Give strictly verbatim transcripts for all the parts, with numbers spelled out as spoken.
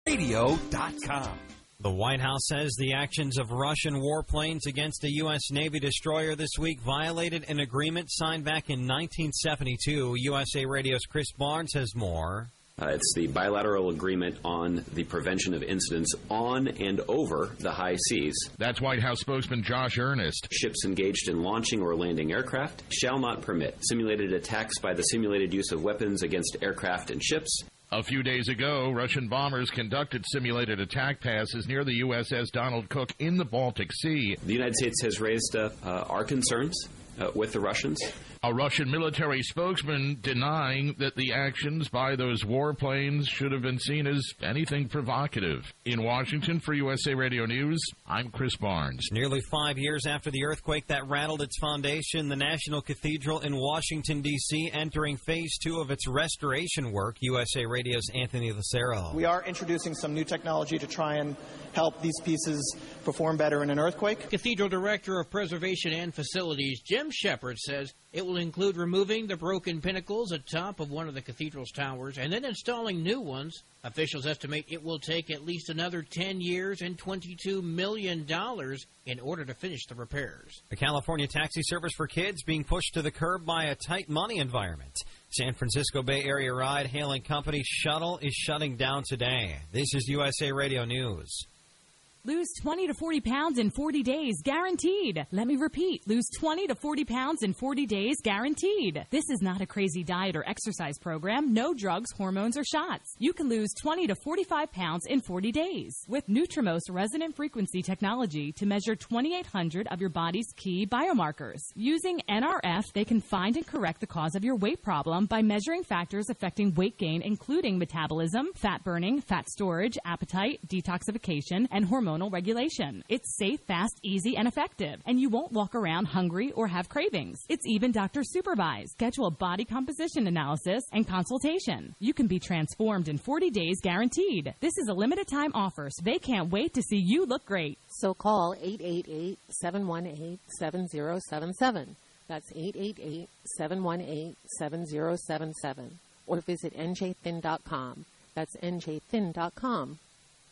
radio dot com. The White House says the actions of Russian warplanes against a U S. Navy destroyer this week violated an agreement signed back in nineteen seventy-two. U S A Radio's Chris Barnes has more. Uh, it's the bilateral agreement on the prevention of incidents on and over the high seas. That's White House spokesman Josh Earnest. Ships engaged in launching or landing aircraft shall not permit simulated attacks by the simulated use of weapons against aircraft and ships. A few days ago, Russian bombers conducted simulated attack passes near the U S S Donald Cook in the Baltic Sea. The United States has raised uh, uh, our concerns uh, with the Russians. A Russian military spokesman denying that the actions by those warplanes should have been seen as anything provocative. In Washington for U S A Radio News, I'm Chris Barnes. Nearly five years after the earthquake that rattled its foundation, the National Cathedral in Washington, D C entering phase two of its restoration work. U S A Radio's Anthony Lucero. We are introducing some new technology to try and help these pieces perform better in an earthquake. Cathedral Director of Preservation and Facilities Jim Shepard says it will include removing the broken pinnacles atop of one of the cathedral's towers and then installing new ones. Officials estimate it will take at least another ten years and twenty-two million dollars in order to finish the repairs. A California taxi service for kids being pushed to the curb by a tight money environment. San Francisco Bay Area ride-hailing company Shuttle is shutting down today. This is U S A Radio News. Lose twenty to forty pounds in forty days, guaranteed. Let me repeat. Lose twenty to forty pounds in forty days, guaranteed. This is not a crazy diet or exercise program. No drugs, hormones, or shots. You can lose twenty to forty-five pounds in forty days with Nutrimost resonant frequency technology to measure twenty-eight hundred of your body's key biomarkers. Using N R F, they can find and correct the cause of your weight problem by measuring factors affecting weight gain, including metabolism, fat burning, fat storage, appetite, detoxification, and hormone regulation. It's safe, fast, easy, and effective, and you won't walk around hungry or have cravings. It's even doctor supervised. Schedule a body composition analysis and consultation. You can be transformed in forty days, guaranteed. This is a limited time offer, so they can't wait to see you look great. So call eight eight eight, seven one eight, seven zero seven seven. That's eight eight eight, seven one eight, seven zero seven seven. Or visit N J thin dot com. That's N J thin dot com.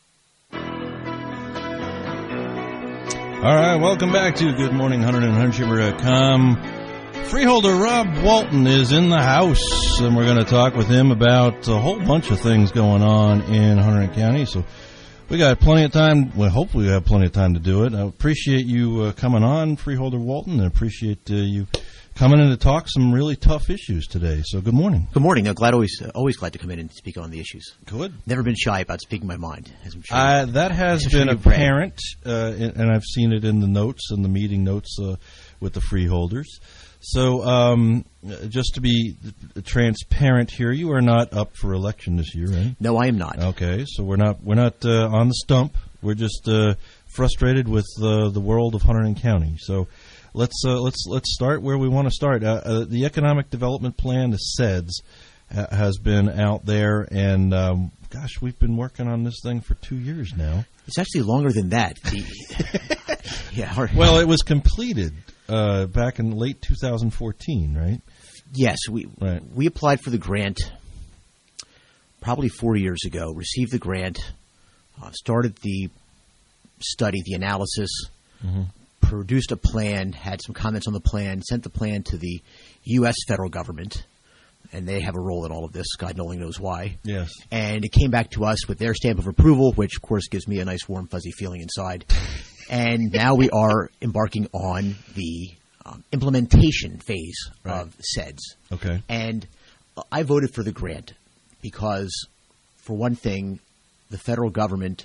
All right, welcome back to Good Morning Hunter and Hunter Shipper dot com. Freeholder Rob Walton is in the house, and we're going to talk with him about a whole bunch of things going on in Hunterdon County. So we got plenty of time. Well, hopefully we have plenty of time to do it. I appreciate you uh, coming on, Freeholder Walton, and appreciate uh, you coming in to talk some really tough issues today. So good morning. Good morning. I'm glad always uh, always glad to come in and speak on the issues. Good. Never been shy about speaking my mind. As I'm sure uh, that has been apparent, uh, and I've seen it in the notes and the meeting notes uh, with the freeholders. So um, just to be transparent here, you are not up for election this year, right? No, I am not. Okay, so we're not we're not uh, on the stump. We're just uh, frustrated with uh, the world of Hunterdon County. So. Let's uh, let's let's start where we want to start. Uh, uh, the Economic Development Plan, the C E D S, ha- has been out there, and um, gosh, we've been working on this thing for two years now. It's actually longer than that. The, yeah. Well, it was completed uh, back in late two thousand fourteen, right? Yes, we right. we applied for the grant probably four years ago. Received the grant, uh, started the study, the analysis. Mm-hmm. Produced a plan, had some comments on the plan, sent the plan to the U S federal government, and they have a role in all of this. God only knows why. Yes. And it came back to us with their stamp of approval, which, of course, gives me a nice, warm, fuzzy feeling inside. And now we are embarking on the um, implementation phase right. of C E D S. Okay. And I voted for the grant because, for one thing, the federal government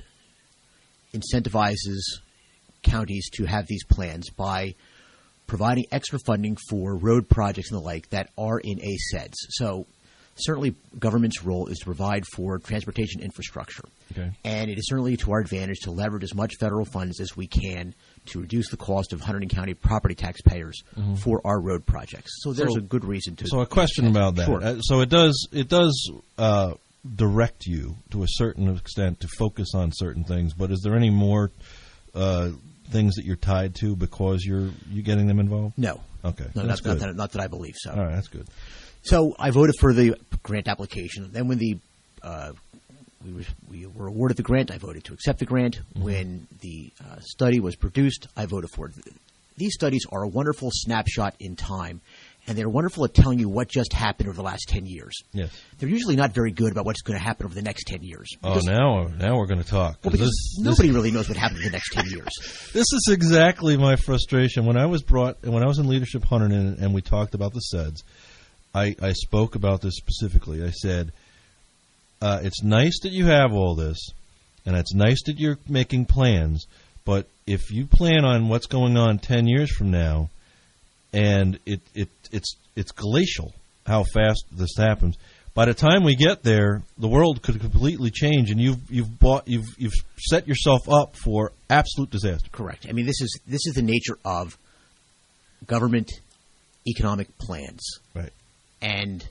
incentivizes counties to have these plans by providing extra funding for road projects and the like that are in a C E D S. So certainly government's role is to provide for transportation infrastructure. Okay. And it is certainly to our advantage to leverage as much federal funds as we can to reduce the cost of Hunterdon County property taxpayers mm-hmm. for our road projects. So there's so, a good reason to. So a question about that. Sure. Uh, so it does it does uh, direct you to a certain extent to focus on certain things, but is there any more uh, things that you're tied to because you're you getting them involved? No. Okay. No, that's not, not, good. that, not that I believe so. All right, that's good. So I voted for the grant application. Then when the uh, we were, we were awarded the grant. I voted to accept the grant. Mm-hmm. When the uh, study was produced, I voted for it. These studies are a wonderful snapshot in time, and they're wonderful at telling you what just happened over the last ten years. Yes. They're usually not very good about what's going to happen over the next ten years. Oh, now now we're going to talk. Well, because this, nobody this, really knows what happened in the next ten years. This is exactly my frustration. When I was brought, when I was in Leadership one hundred and, and we talked about the S E Ds, I, I spoke about this specifically. I said, uh, it's nice that you have all this, and it's nice that you're making plans, but if you plan on what's going on ten years from now, and it, it it's it's glacial how fast this happens. By the time we get there, the world could completely change, and you've you've bought you've you've set yourself up for absolute disaster. Correct. I mean, this is this is the nature of government economic plans. Right. And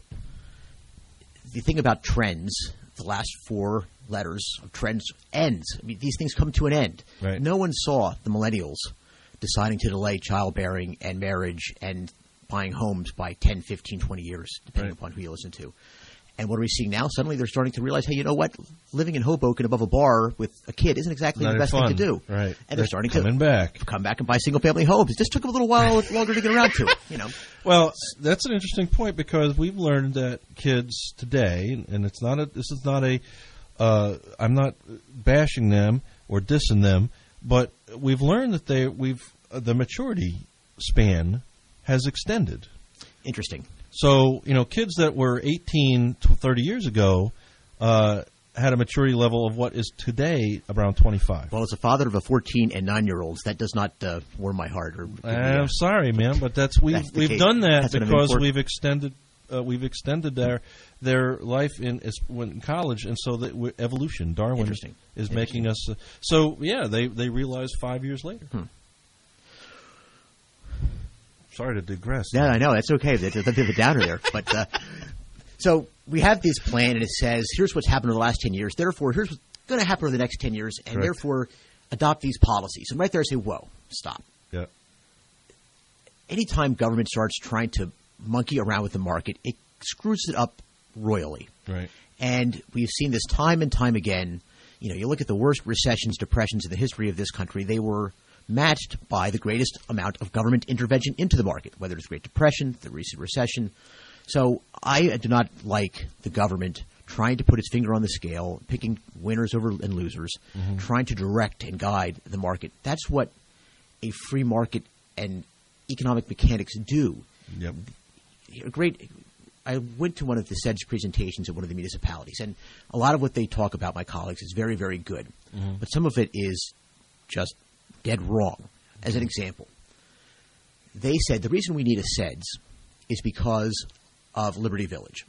the thing about trends, the last four letters of trends ends. I mean, these things come to an end. Right. No one saw the millennials deciding to delay childbearing and marriage and buying homes by ten, fifteen, twenty years, depending right. upon who you listen to. And what are we seeing now? Suddenly they're starting to realize, hey, you know what? Living in Hoboken above a bar with a kid isn't exactly Not the best fun. thing to do. Right. And they're, they're starting coming to back. come back and buy single-family homes. It just took a little while longer to get around to it, you know. Well, that's an interesting point because we've learned that kids today, and it's not a. This is not a. Uh, I'm not bashing them or dissing them, but we've learned that they we've uh, the maturity span has extended. Interesting. So, you know, kids that were eighteen to thirty years ago uh, had a maturity level of what is today around twenty-five. Well, as a father of a fourteen and nine-year-olds, that does not uh, warm my heart. Or, or I'm sorry, man, but that's we've that's we've case. done that That's because we've extended uh, we've extended their their life in is when in college, and so that we're, evolution, Darwin Interesting. is Interesting. making us. Uh, so yeah, they they realized five years later. Hmm. Sorry to digress. No, I know. That's okay. There's a bit of a downer there. But uh, so we have this plan, and it says, here's what's happened in the last ten years. Therefore, here's what's going to happen over the next ten years, and Correct. therefore adopt these policies. And right there I say, whoa, stop. Yeah. Anytime government starts trying to monkey around with the market, it screws it up royally. Right. And we've seen this time and time again. You know, you look at the worst recessions, depressions in the history of this country, they were matched by the greatest amount of government intervention into the market, whether it's the Great Depression, the recent recession. So I do not like the government trying to put its finger on the scale, picking winners over and losers, mm-hmm. trying to direct and guide the market. That's what a free market and economic mechanics do. Yep. A great. I went to one of the S E D S presentations at one of the municipalities, and a lot of what they talk about, my colleagues, is very, very good. Mm-hmm. But some of it is just dead wrong. As an example, they said the reason we need a S E D S is because of Liberty Village.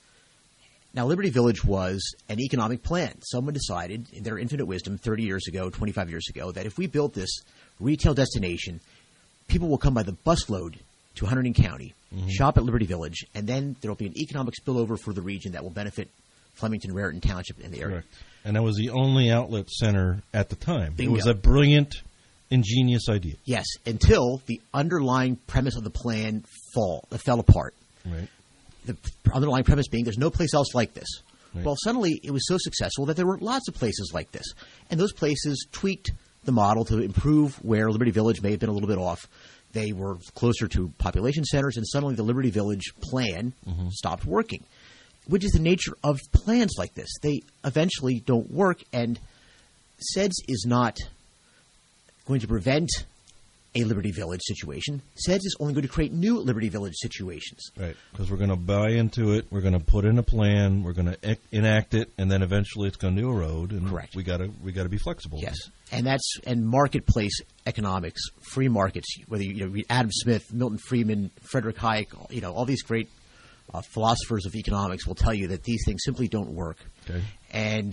Now, Liberty Village was an economic plan. Someone decided in their infinite wisdom thirty years ago, twenty-five years ago, that if we built this retail destination, people will come by the busload to Hunterdon County, mm-hmm. shop at Liberty Village, and then there will be an economic spillover for the region that will benefit Flemington, Raritan Township, and the area. Correct. And that was the only outlet center at the time. Bingo. It was a brilliant, ingenious idea. Yes, until the underlying premise of the plan fall uh, fell apart. Right. The underlying premise being there's no place else like this. Right. Well, suddenly it was so successful that there were lots of places like this. And those places tweaked the model to improve where Liberty Village may have been a little bit off. They were closer to population centers, and suddenly the Liberty Village plan mm-hmm. stopped working, which is the nature of plans like this. They eventually don't work, and S E D S is not going to prevent a Liberty Village situation. S E D S is only going to create new Liberty Village situations. Right, because we're going to buy into it, we're going to put in a plan, we're going to enact it, and then eventually it's going to erode. And Correct. We got to we got to be flexible. Yes, and that's and marketplace economics, free markets. Whether you, you know, read Adam Smith, Milton Friedman, Frederick Hayek, you know, all these great uh, philosophers of economics will tell you that these things simply don't work, okay. and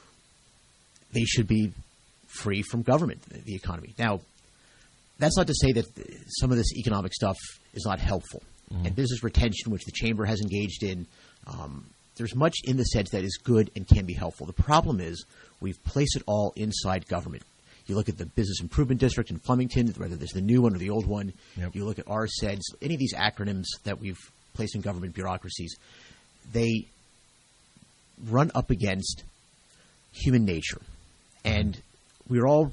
they should be free from government, the economy. Now, that's not to say that some of this economic stuff is not helpful. Mm-hmm. And business retention, which the Chamber has engaged in, um, there's much in the S E D S that is good and can be helpful. The problem is we've placed it all inside government. You look at the Business Improvement District in Flemington, whether there's the new one or the old one. Yep. You look at our S E D S, any of these acronyms that we've placed in government bureaucracies, they run up against human nature, and we all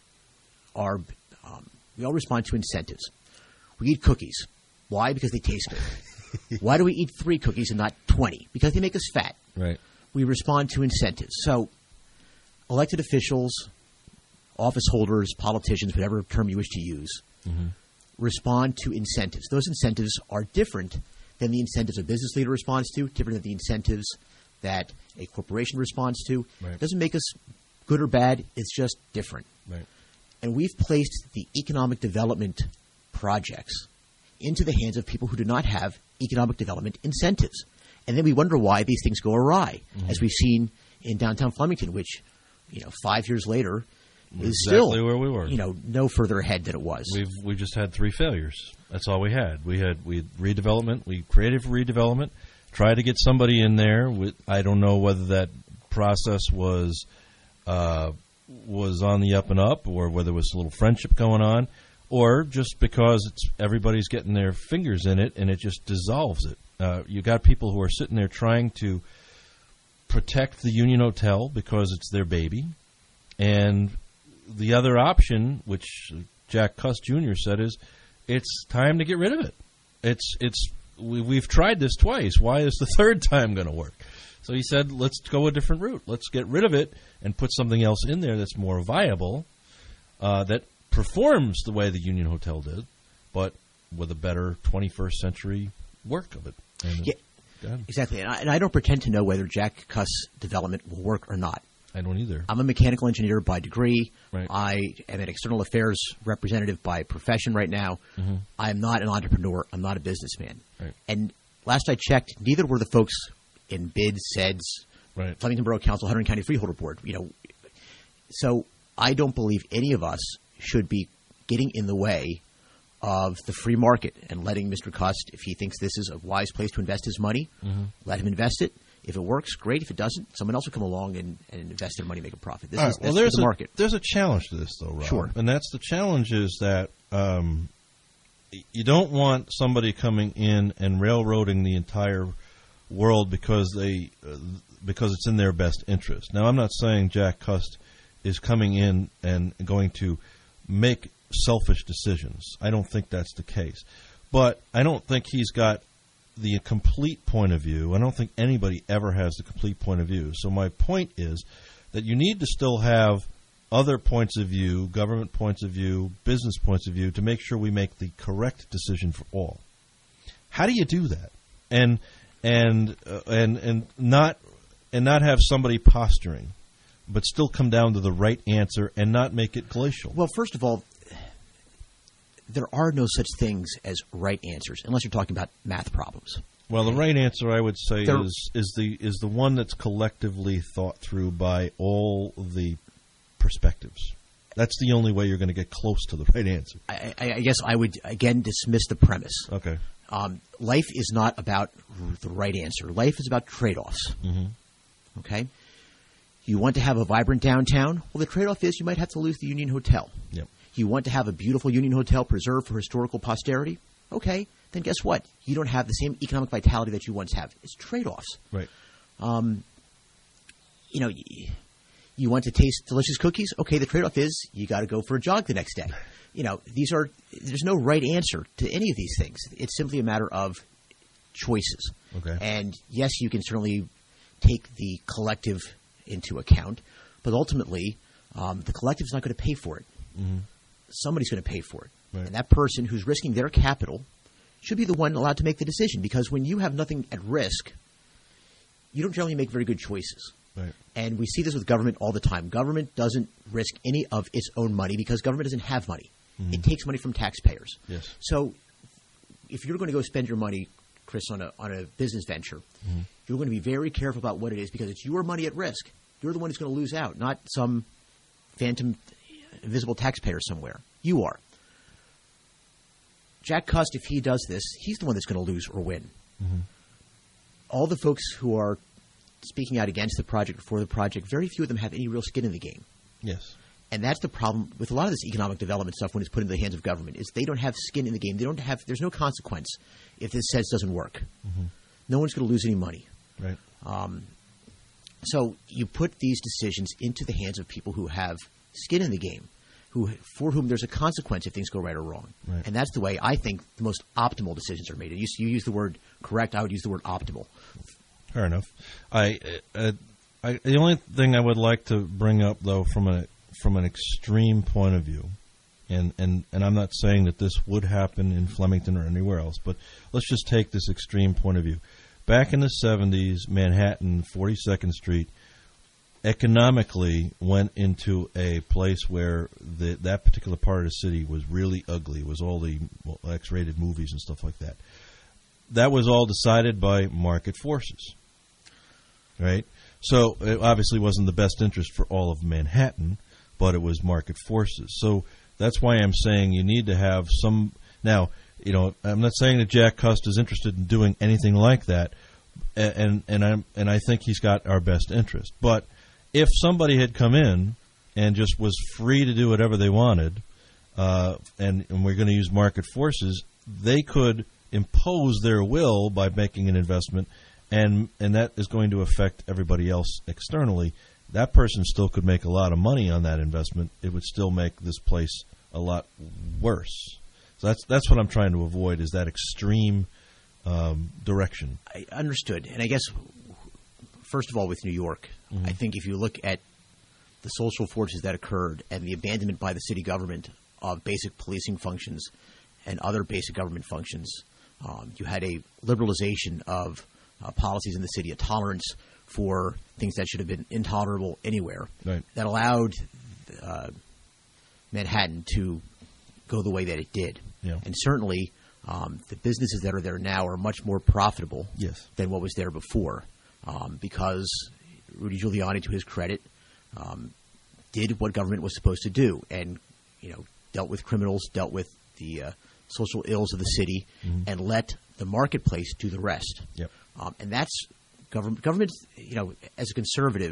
are um, we all respond to incentives. We eat cookies. Why? Because they taste good. Why do we eat three cookies and not twenty? Because they make us fat. Right. We respond to incentives. So elected officials, office holders, politicians, whatever term you wish to use, mm-hmm. respond to incentives. Those incentives are different than the incentives a business leader responds to, different than the incentives that a corporation responds to. Right. It doesn't make us good or bad. It's just different. Right. And we've placed the economic development projects into the hands of people who do not have economic development incentives. And then we wonder why these things go awry, mm-hmm. as we've seen in downtown Flemington, which, you know, five years later is exactly still where we were. You know, no further ahead than it was. We've we just had three failures. That's all we had. We had we had redevelopment. We created for redevelopment. Tried to get somebody in there. With, I don't know whether that process was uh, was on the up and up, or whether there was a little friendship going on, or just because it's everybody's getting their fingers in it and it just dissolves it. Uh, you got people who are sitting there trying to protect the Union Hotel because it's their baby, and the other option, which Jack Cuss Junior said, is it's time to get rid of it. It's it's we, we've tried this twice. Why is the third time going to work? So he said, let's go a different route. Let's get rid of it and put something else in there that's more viable, uh, that performs the way the Union Hotel did, but with a better twenty-first century work of it. And yeah, exactly. And I, and I don't pretend to know whether Jack Cuss development will work or not. I don't either. I'm a mechanical engineer by degree. Right. I am an external affairs representative by profession right now. Mm-hmm. I am not an entrepreneur. I'm not a businessman. Right. And last I checked, neither were the folks in B I D, S E D S, right. Flemington Borough Council, Hunterdon County Freeholder Board. You know, so I don't believe any of us should be getting in the way of the free market and letting Mister Cust, if he thinks this is a wise place to invest his money, mm-hmm. let him invest it. If it works, great. If it doesn't, someone else will come along and, and invest their money and make a profit. This All is right. Well, that's there's the a, market. There's a challenge to this, though, Rob. Sure. And that's the challenge is that um, you don't want somebody coming in and railroading the entire world because they uh, because it's in their best interest. Now, I'm not saying Jack Cust is coming in and going to make selfish decisions. I don't think that's the case. But I don't think he's got the complete point of view. I don't think anybody ever has the complete point of view. So my point is that you need to still have other points of view, government points of view, business points of view, to make sure we make the correct decision for all. How do you do that? And and uh, and and not and not have somebody posturing, but still come down to the right answer and not make it glacial. Well, first of all, there are no such things as right answers unless you're talking about math problems. Well, the right answer, I would say, there, is is the is the one that's collectively thought through by all the perspectives. That's the only way you're going to get close to the right answer. I, I, I guess I would, again, dismiss the premise. Okay. Um, life is not about the right answer. Life is about trade-offs. Mm-hmm. Okay? You want to have a vibrant downtown? Well, the trade-off is you might have to lose the Union Hotel. Yep. You want to have a beautiful Union Hotel preserved for historical posterity? Okay, then guess what? You don't have the same economic vitality that you once have. It's trade-offs. Right. Um, you know, you want to taste delicious cookies? Okay, the trade-off is you got to go for a jog the next day. You know, these are there's no right answer to any of these things. It's simply a matter of choices. Okay. And yes, you can certainly take the collective into account, but ultimately, um, the collective is not going to pay for it. Mm-hmm. Somebody's going to pay for it. Right. And that person who's risking their capital should be the one allowed to make the decision, because when you have nothing at risk, you don't generally make very good choices. Right. And we see this with government all the time. Government doesn't risk any of its own money because government doesn't have money. Mm-hmm. It takes money from taxpayers. Yes. So if you're going to go spend your money, Chris, on a on a business venture, mm-hmm. you're going to be very careful about what it is, because it's your money at risk. You're the one who's going to lose out, not some phantom invisible taxpayer somewhere. You are. Jack Cust, if he does this, he's the one that's going to lose or win. Mm-hmm. All the folks who are speaking out against the project or for the project, very few of them have any real skin in the game. Yes. And that's the problem with a lot of this economic development stuff when it's put into the hands of government, is they don't have skin in the game. They don't have – there's no consequence if this says doesn't work. Mm-hmm. No one's going to lose any money. Right. Um, So you put these decisions into the hands of people who have skin in the game, who for whom there's a consequence if things go right or wrong. Right. And that's the way I think the most optimal decisions are made. You, you use the word correct. I would use the word optimal. Fair enough. I, uh, I the only thing I would like to bring up, though, from a from an extreme point of view, and, and, and I'm not saying that this would happen in Flemington or anywhere else, but let's just take this extreme point of view. Back in the seventies, Manhattan, forty-second Street, economically went into a place where the, that particular part of the city was really ugly. It was all the well, X-rated movies and stuff like that. That was all decided by market forces, right? So it obviously wasn't the best interest for all of Manhattan, but it was market forces. So that's why I'm saying you need to have some – now, you know, I'm not saying that Jack Cust is interested in doing anything like that, and and I'm and I think he's got our best interest. But if somebody had come in and just was free to do whatever they wanted, uh, and, and we're going to use market forces, they could impose their will by making an investment, and and that is going to affect everybody else externally. That person still could make a lot of money on that investment. It would still make this place a lot worse. So that's that's what I'm trying to avoid, is that extreme um, direction. I understood. And I guess, first of all, with New York, mm-hmm. I think if you look at the social forces that occurred and the abandonment by the city government of basic policing functions and other basic government functions, um, you had a liberalization of uh, policies in the city, a tolerance for things that should have been intolerable anywhere, right. that allowed uh, Manhattan to go the way that it did. Yeah. And certainly um, the businesses that are there now are much more profitable yes. than what was there before, um, because Rudy Giuliani, to his credit, um, did what government was supposed to do, and you know dealt with criminals, dealt with the uh, social ills of the city, mm-hmm. and let the marketplace do the rest. Yep. Um, and that's government. Government, you know, as a conservative,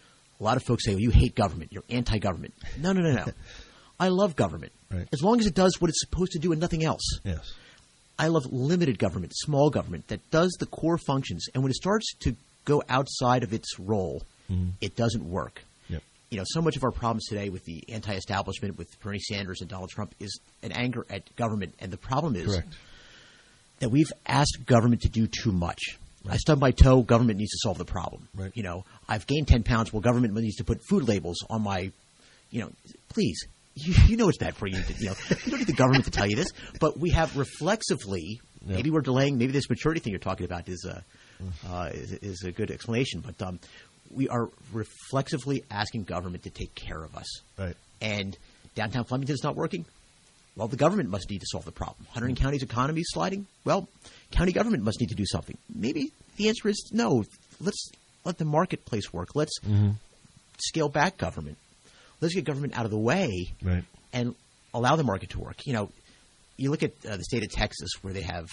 a lot of folks say, well, you hate government, you're anti-government. No, no, no, no. I love government. Right. As long as it does what it's supposed to do and nothing else. Yes. I love limited government, small government, that does the core functions. And when it starts to go outside of its role, mm-hmm. it doesn't work. Yep. You know, so much of our problems today with the anti-establishment, with Bernie Sanders and Donald Trump, is an anger at government. And the problem is Correct. that we've asked government to do too much. Right. I stubbed my toe, government needs to solve the problem. Right. You know, I've gained ten pounds, well, government needs to put food labels on my, you know, please. You, you know it's bad for you. To, you know, you don't need the government to tell you this, but we have reflexively. Yep. Maybe we're delaying. Maybe this maturity thing you're talking about is a uh, is, is a good explanation. But um, we are reflexively asking government to take care of us. Right. And downtown Flemington is not working. Well, the government must need to solve the problem. Hunterdon County's economy is sliding. Well, county government must need to do something. Maybe the answer is no. Let's let the marketplace work. Let's mm-hmm. scale back government. Let's get government out of the way right. and allow the market to work. You know, you look at uh, the state of Texas, where they have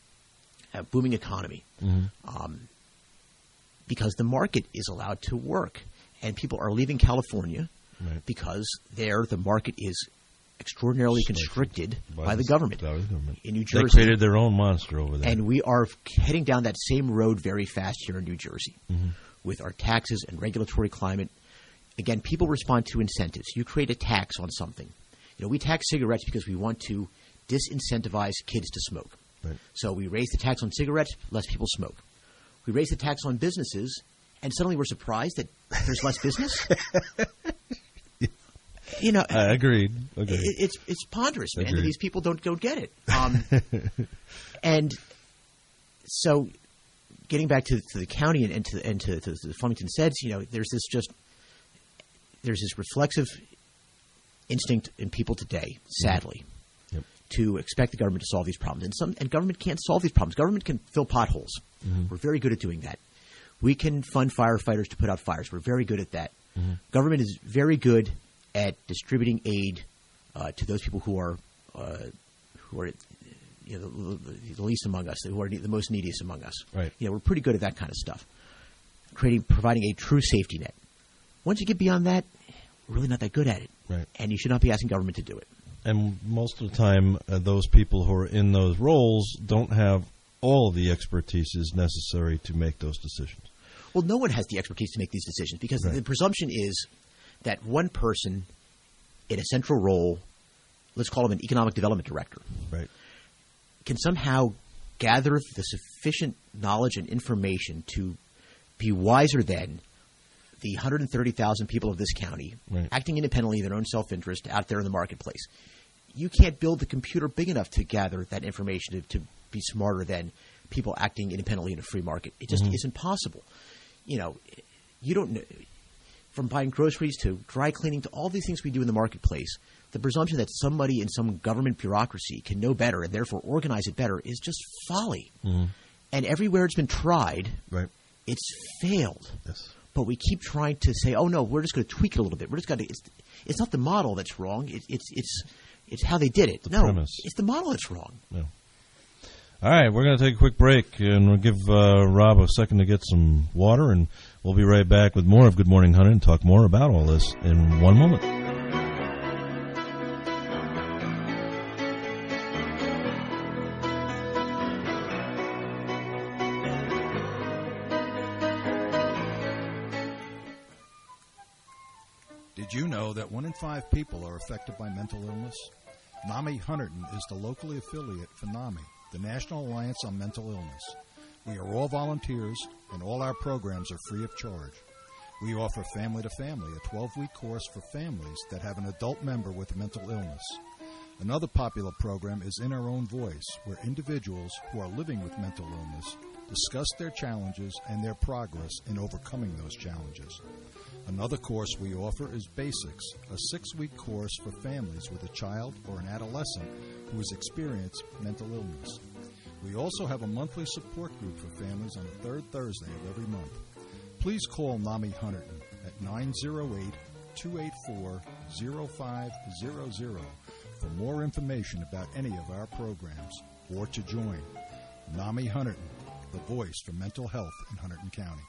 a booming economy, mm-hmm. um, because the market is allowed to work, and people are leaving California right. because there the market is extraordinarily constricted by, by the, the government. By the government. In New Jersey, they created their own monster over there, and we are heading down that same road very fast here in New Jersey mm-hmm. with our taxes and regulatory climate. Again, people respond to incentives. You create a tax on something. You know, we tax cigarettes because we want to disincentivize kids to smoke. Right. So we raise the tax on cigarettes, less people smoke. We raise the tax on businesses, and suddenly we're surprised that there's less business. You know, I agreed. agreed. It, it's it's ponderous, man. Agreed. That these people don't don't get it. Um, and so, getting back to, to the county and, and to and to, to the Flemington S E Ds, you know, there's this just there's this reflexive instinct in people today, sadly, yep. to expect the government to solve these problems. And some and government can't solve these problems. Government can fill potholes. Mm-hmm. We're very good at doing that. We can fund firefighters to put out fires. We're very good at that. Mm-hmm. Government is very good at distributing aid uh, to those people who are uh, who are you know, the, the least among us, who are the most neediest among us. Right. You know, we're pretty good at that kind of stuff. Creating, providing a true safety net. Once you get beyond that, we're really not that good at it. Right. And you should not be asking government to do it. And most of the time, uh, those people who are in those roles don't have all the expertise necessary to make those decisions. Well, no one has the expertise to make these decisions because Right. the presumption is that one person in a central role, let's call him an economic development director, Right. can somehow gather the sufficient knowledge and information to be wiser than the one hundred thirty thousand people of this county, Right. acting independently in their own self-interest out there in the marketplace. You can't build the computer big enough to gather that information to, to be smarter than people acting independently in a free market. It just Mhm. isn't possible. You know, you don't know. From buying groceries to dry cleaning to all these things we do in the marketplace, the presumption that somebody in some government bureaucracy can know better and therefore organize it better is just folly. Mhm. And everywhere it's been tried, Right. it's failed. Yes. But we keep trying to say, "Oh no, we're just going to tweak it a little bit. We're just going to." It's, it's not the model that's wrong. It, it's it's it's how they did it. The no, premise. it's the model that's wrong. Yeah. All right, we're going to take a quick break, and we'll give uh, Rob a second to get some water, and we'll be right back with more of Good Morning Hunter and talk more about all this in one moment. Did you know that one in five people are affected by mental illness? NAMI Hunterdon is the locally affiliate for NAMI, the National Alliance on Mental Illness. We are all volunteers, and all our programs are free of charge. We offer Family to Family, a twelve-week course for families that have an adult member with mental illness. Another popular program is In Our Own Voice, where individuals who are living with mental illness discuss their challenges and their progress in overcoming those challenges. Another course we offer is Basics, a six-week course for families with a child or an adolescent who has experienced mental illness. We also have a monthly support group for families on the third Thursday of every month. Please call NAMI Hunterdon at nine oh eight, two eight four, oh five hundred for more information about any of our programs or to join. NAMI Hunterdon, the voice for mental health in Hunterdon County.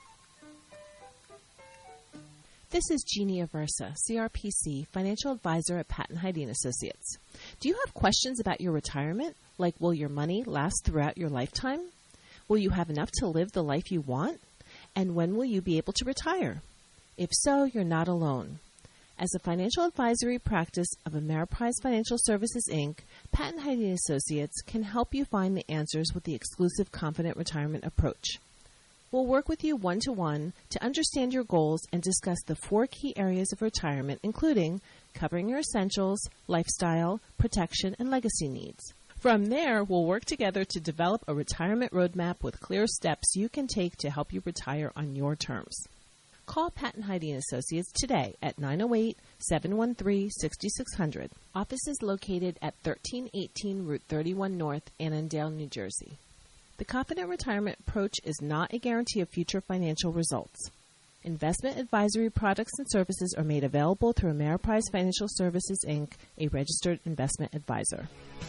This is Jeannie Aversa, C R P C, Financial Advisor at Patton Heide and Associates. Do you have questions about your retirement, like will your money last throughout your lifetime? Will you have enough to live the life you want? And when will you be able to retire? If so, you're not alone. As a financial advisory practice of Ameriprise Financial Services, Incorporated, Patton Heide and Associates can help you find the answers with the exclusive Confident Retirement approach. We'll work with you one-to-one to understand your goals and discuss the four key areas of retirement, including covering your essentials, lifestyle, protection, and legacy needs. From there, we'll work together to develop a retirement roadmap with clear steps you can take to help you retire on your terms. Call Patton Heide and Associates today at nine oh eight, seven one three, six six zero zero. Office is located at thirteen eighteen Route thirty-one North, Annandale, New Jersey. The Confident Retirement approach is not a guarantee of future financial results. Investment advisory products and services are made available through Ameriprise Financial Services, Incorporated, a registered investment advisor.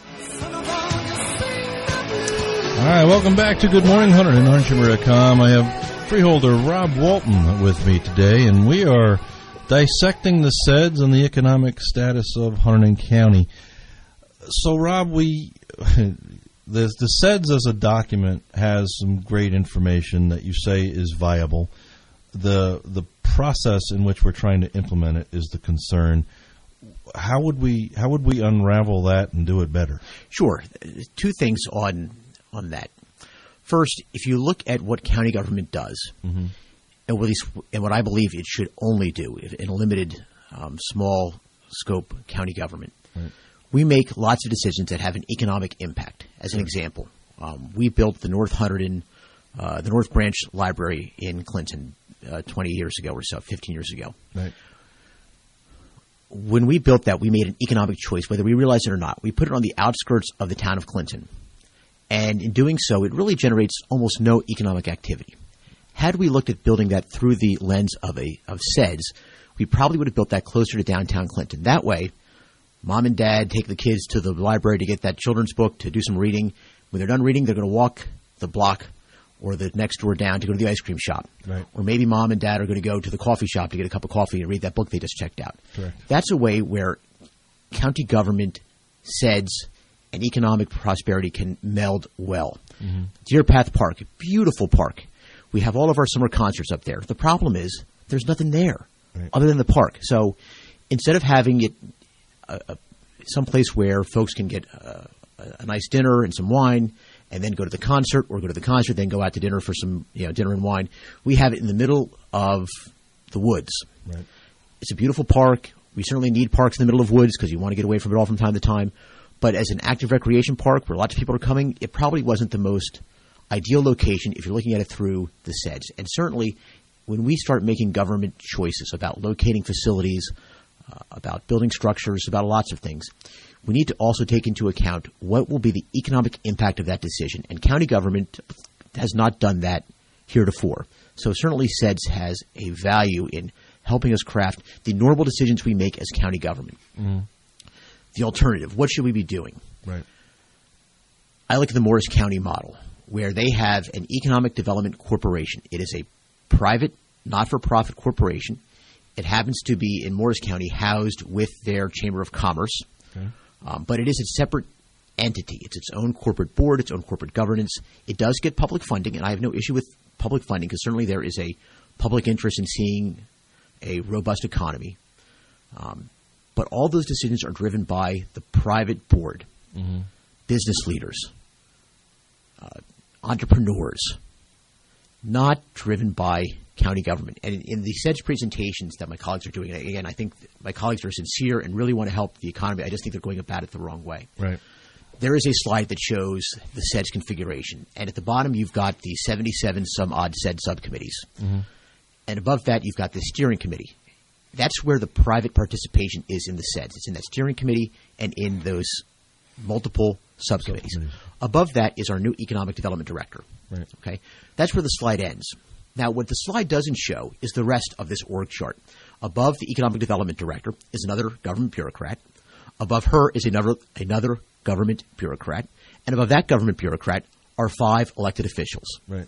All right, welcome back to Good Morning Hunter and Hunter Chamber dot com. I have freeholder Rob Walton with me today, and we are dissecting the S E Ds and the economic status of Hunterdon County. So, Rob, we the, the S E Ds as a document has some great information that you say is viable. The the process in which we're trying to implement it is the concern. How would we how would we unravel that and do it better? Sure. Two things on on that. First, if you look at what county government does, mm-hmm. and, what these, and what I believe it should only do in a limited, um, small scope county government, right. We make lots of decisions that have an economic impact. As an right. example, um, we built the North Hunterdon, uh, the North Branch Library in Clinton uh, twenty years ago or so, fifteen years ago. Right. When we built that, we made an economic choice, whether we realize it or not. We put it on the outskirts of the town of Clinton. And in doing so, it really generates almost no economic activity. Had we looked at building that through the lens of a of S E Ds, we probably would have built that closer to downtown Clinton. That way, mom and dad take the kids to the library to get that children's book, to do some reading. When they're done reading, they're going to walk the block or the next door down to go to the ice cream shop. Right. Or maybe mom and dad are going to go to the coffee shop to get a cup of coffee and read that book they just checked out. Correct. That's a way where county government, S E Ds, and economic prosperity can meld well. Mm-hmm. Deer Path Park, a beautiful park. We have all of our summer concerts up there. The problem is there's nothing there right. other than the park. So instead of having it uh, someplace where folks can get uh, a nice dinner and some wine and then go to the concert, or go to the concert, then go out to dinner for some you know dinner and wine, we have it in the middle of the woods. Right. It's a beautiful park. We certainly need parks in the middle of woods because you want to get away from it all from time to time. But as an active recreation park where lots of people are coming, it probably wasn't the most ideal location if you're looking at it through the S E D S. And certainly when we start making government choices about locating facilities, uh, about building structures, about lots of things, we need to also take into account what will be the economic impact of that decision. And county government has not done that heretofore. So certainly S E D S has a value in helping us craft the normal decisions we make as county government. Mm-hmm. The alternative, what should we be doing? Right. I look at the Morris County model, where they have an economic development corporation. It is a private, not-for-profit corporation. It happens to be in Morris County housed with their Chamber of Commerce. Okay. Um, but it is a separate entity. It's its own corporate board, its own corporate governance. It does get public funding, and I have no issue with public funding because certainly there is a public interest in seeing a robust economy. Um, but all those decisions are driven by the private board, mm-hmm. business leaders, uh, entrepreneurs, not driven by county government. And in, in the S E D S presentations that my colleagues are doing, and again, I think my colleagues are sincere and really want to help the economy. I just think they're going about it the wrong way. Right. There is a slide that shows the S E D S configuration. And at the bottom, you've got the seventy-seven some odd S E D S subcommittees. Mm-hmm. And above that, you've got the steering committee. That's where the private participation is in the S E D S. It's in that steering committee and in those multiple subcommittees. Subcommittees. Above that is our new economic development director. Right. Okay, that's where the slide ends. Now, what the slide doesn't show is the rest of this org chart. Above the economic development director is another government bureaucrat. Above her is another another government bureaucrat. And above that government bureaucrat are five elected officials. Right.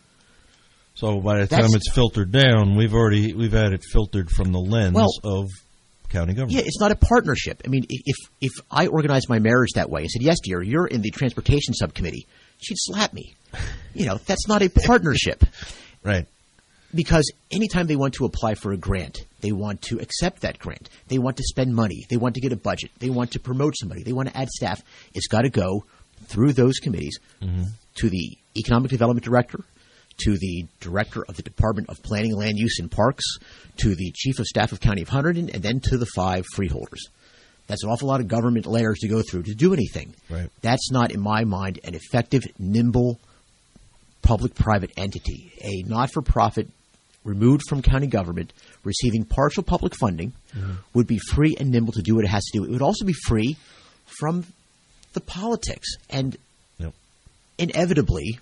So by the That's, time it's filtered down, we've already we've had it filtered from the lens well, of county government. Yeah, it's not a partnership. I mean, if if I organized my marriage that way and said, "Yes, dear, you're in the transportation subcommittee," she'd slap me. You know, that's not a partnership. Right. Because anytime they want to apply for a grant, they want to accept that grant. They want to spend money. They want to get a budget. They want to promote somebody. They want to add staff. It's got to go through those committees mm-hmm. to the economic development director, to the director of the Department of Planning, Land Use, and Parks, to the chief of staff of County of Hunterdon, and then to the five freeholders. That's an awful lot of government layers to go through to do anything. Right. That's not, in my mind, an effective, nimble, public-private entity. A not-for-profit removed from county government, receiving partial public funding, mm-hmm. would be free and nimble to do what it has to do. It would also be free from the politics. And yep. inevitably,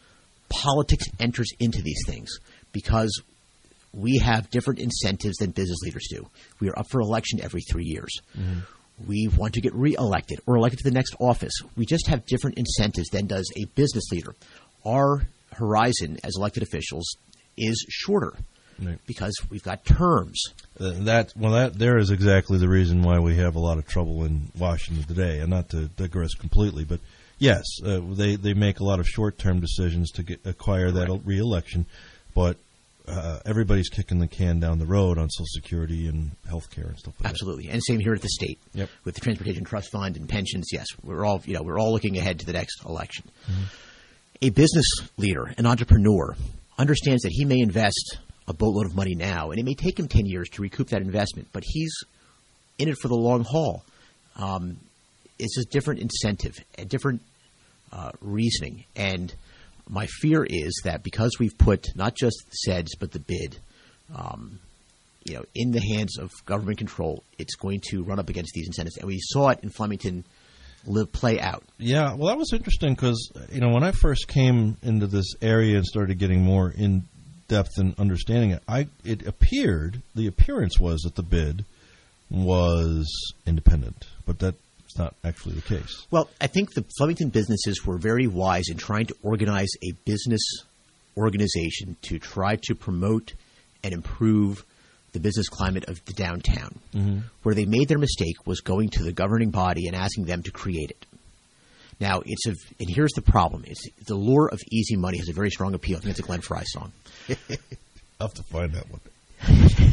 politics enters into these things because we have different incentives than business leaders do. We are up for election every three years. Mm-hmm. We want to get reelected or elected to the next office. We just have different incentives than does a business leader. Our horizon as elected officials is shorter right. because we've got terms. Uh, that well, that there is exactly the reason why we have a lot of trouble in Washington today. And not to digress completely, but yes, uh, they they make a lot of short-term decisions to get, acquire that right. re-election, but uh, everybody's kicking the can down the road on Social Security and health care and stuff like Absolutely. that. Absolutely, and same here at the state yep. with the Transportation Trust Fund and pensions. Yes, we're all you know we're all looking ahead to the next election. Mm-hmm. A business leader, an entrepreneur, understands that he may invest a boatload of money now, and it may take him ten years to recoup that investment, but he's in it for the long haul. Um, it's a different incentive, a different uh, reasoning. And my fear is that because we've put not just the S E D S, but the bid, um, you know, in the hands of government control, it's going to run up against these incentives. And we saw it in Flemington live play out. Yeah, well, that was interesting because, you know, when I first came into this area and started getting more in depth and understanding it, I it appeared, the appearance was that the bid was independent, but that's not actually the case. Well, I think the Flemington businesses were very wise in trying to organize a business organization to try to promote and improve the business climate of the downtown. Mm-hmm. Where they made their mistake was going to the governing body and asking them to create it. Now, it's a, and here's the problem. It's the lure of easy money has a very strong appeal. I think it's a Glenn Frey song. I'll have to find that one.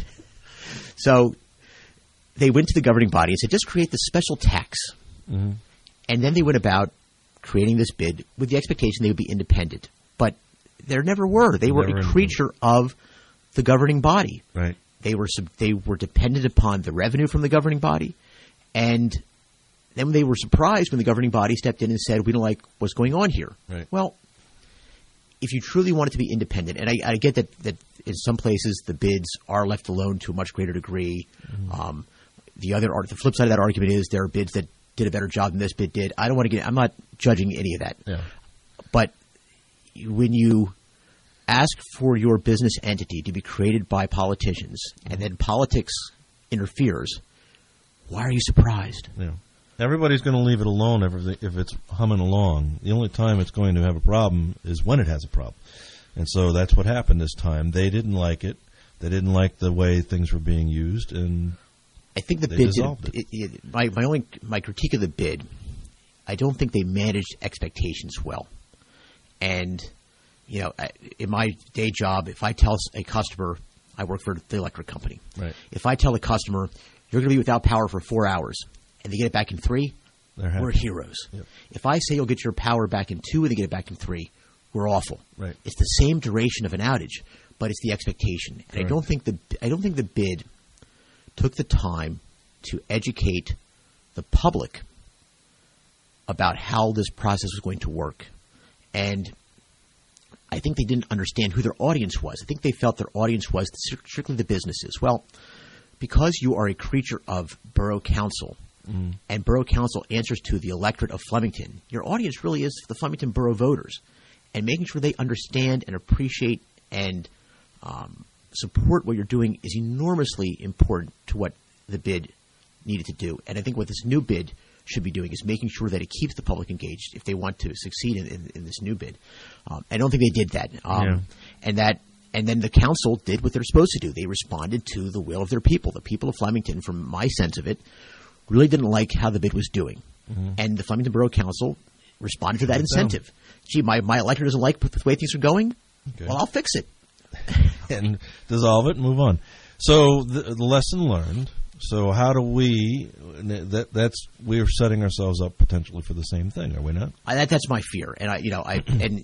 So they went to the governing body and said, just create the special tax. Mm-hmm. And then they went about creating this bid with the expectation they would be independent. But there never were. They were Never a creature of the governing body. Right. They were sub- they were dependent upon the revenue from the governing body. And then they were surprised when the governing body stepped in and said, we don't like what's going on here. Right. Well, if you truly want it to be independent, and I, I get that, that in some places the bids are left alone to a much greater degree. Mm-hmm. Um, the other the flip side of that argument is there are bids that did a better job than this bid did. I don't want to get – I'm not judging any of that. Yeah. But when you ask for your business entity to be created by politicians and then politics interferes, why are you surprised? Yeah. Everybody's going to leave it alone if, if it's humming along. The only time it's going to have a problem is when it has a problem. And so that's what happened this time. They didn't like it. They didn't like the way things were being used, and I think the they bid dissolved did, it. it, it my, my only my critique of the bid, I don't think they managed expectations well. And, you know, I, in my day job, if I tell a customer, I work for the electric company. Right. If I tell a customer, you're going to be without power for four hours, and they get it back in three, They're we're happy. heroes. Yep. If I say you'll get your power back in two and they get it back in three, we're awful. Right. It's the same duration of an outage, but it's the expectation. And Right. I don't think the I don't think the bid took the time to educate the public about how this process was going to work. And I think they didn't understand who their audience was. I think they felt their audience was strictly the businesses. Well, because you are a creature of borough council, mm. and borough council answers to the electorate of Flemington, your audience really is the Flemington borough voters. And making sure they understand and appreciate and um, support what you're doing is enormously important to what the bid needed to do. And I think what this new bid should be doing is making sure that it keeps the public engaged if they want to succeed in, in, in this new bid. Um, I don't think they did that. Um, Yeah. And that, and then the council did what they're supposed to do. They responded to the will of their people. The people of Flemington, from my sense of it, really didn't like how the bid was doing. Mm-hmm. And the Flemington Borough Council responded to that Shut it down. incentive. Gee, my, my elector doesn't like the way things are going? Okay. Well, I'll fix it. And dissolve it and move on. So the, the lesson learned. So how do we? That that's we're setting ourselves up potentially for the same thing, are we not? I, that, that's my fear, and I, you know, I and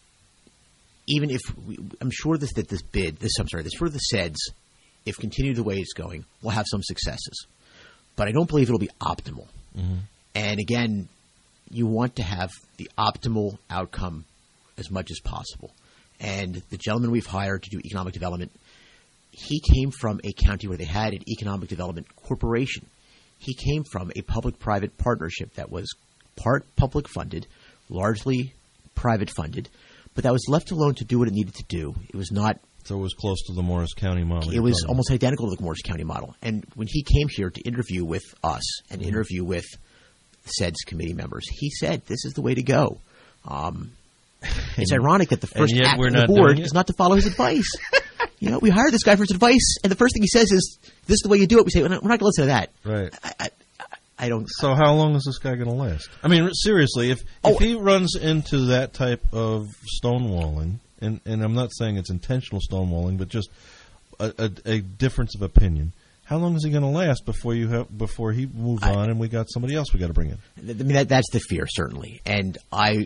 even if we, I'm sure this, that this bid, this I'm sorry, this for the S E Ds, if continued the way it's going, will have some successes, but I don't believe it'll be optimal. Mm-hmm. And again, you want to have the optimal outcome as much as possible. And the gentleman we've hired to do economic development, he came from a county where they had an economic development corporation. He came from a public-private partnership that was part public funded, largely private funded, but that was left alone to do what it needed to do. It was not. So it was close to the Morris County model. It was almost identical to the Morris County model. And when he came here to interview with us and Mm-hmm. interview with the S E Ds committee members, he said this is the way to go. Um, it's ironic that the first yet act we're of the not board doing it? is not to follow his advice. You know, we hired this guy for his advice, and the first thing he says is, "This is the way you do it." We say, "We're not, we're not going to listen to that." Right. I, I, I don't. So how long is this guy going to last? I mean, seriously, if Oh. if he runs into that type of stonewalling, and and I'm not saying it's intentional stonewalling, but just a, a, a difference of opinion, how long is he going to last before you have before he moves I, on and we got somebody else we got to bring in? I mean, that, that's the fear, certainly, and I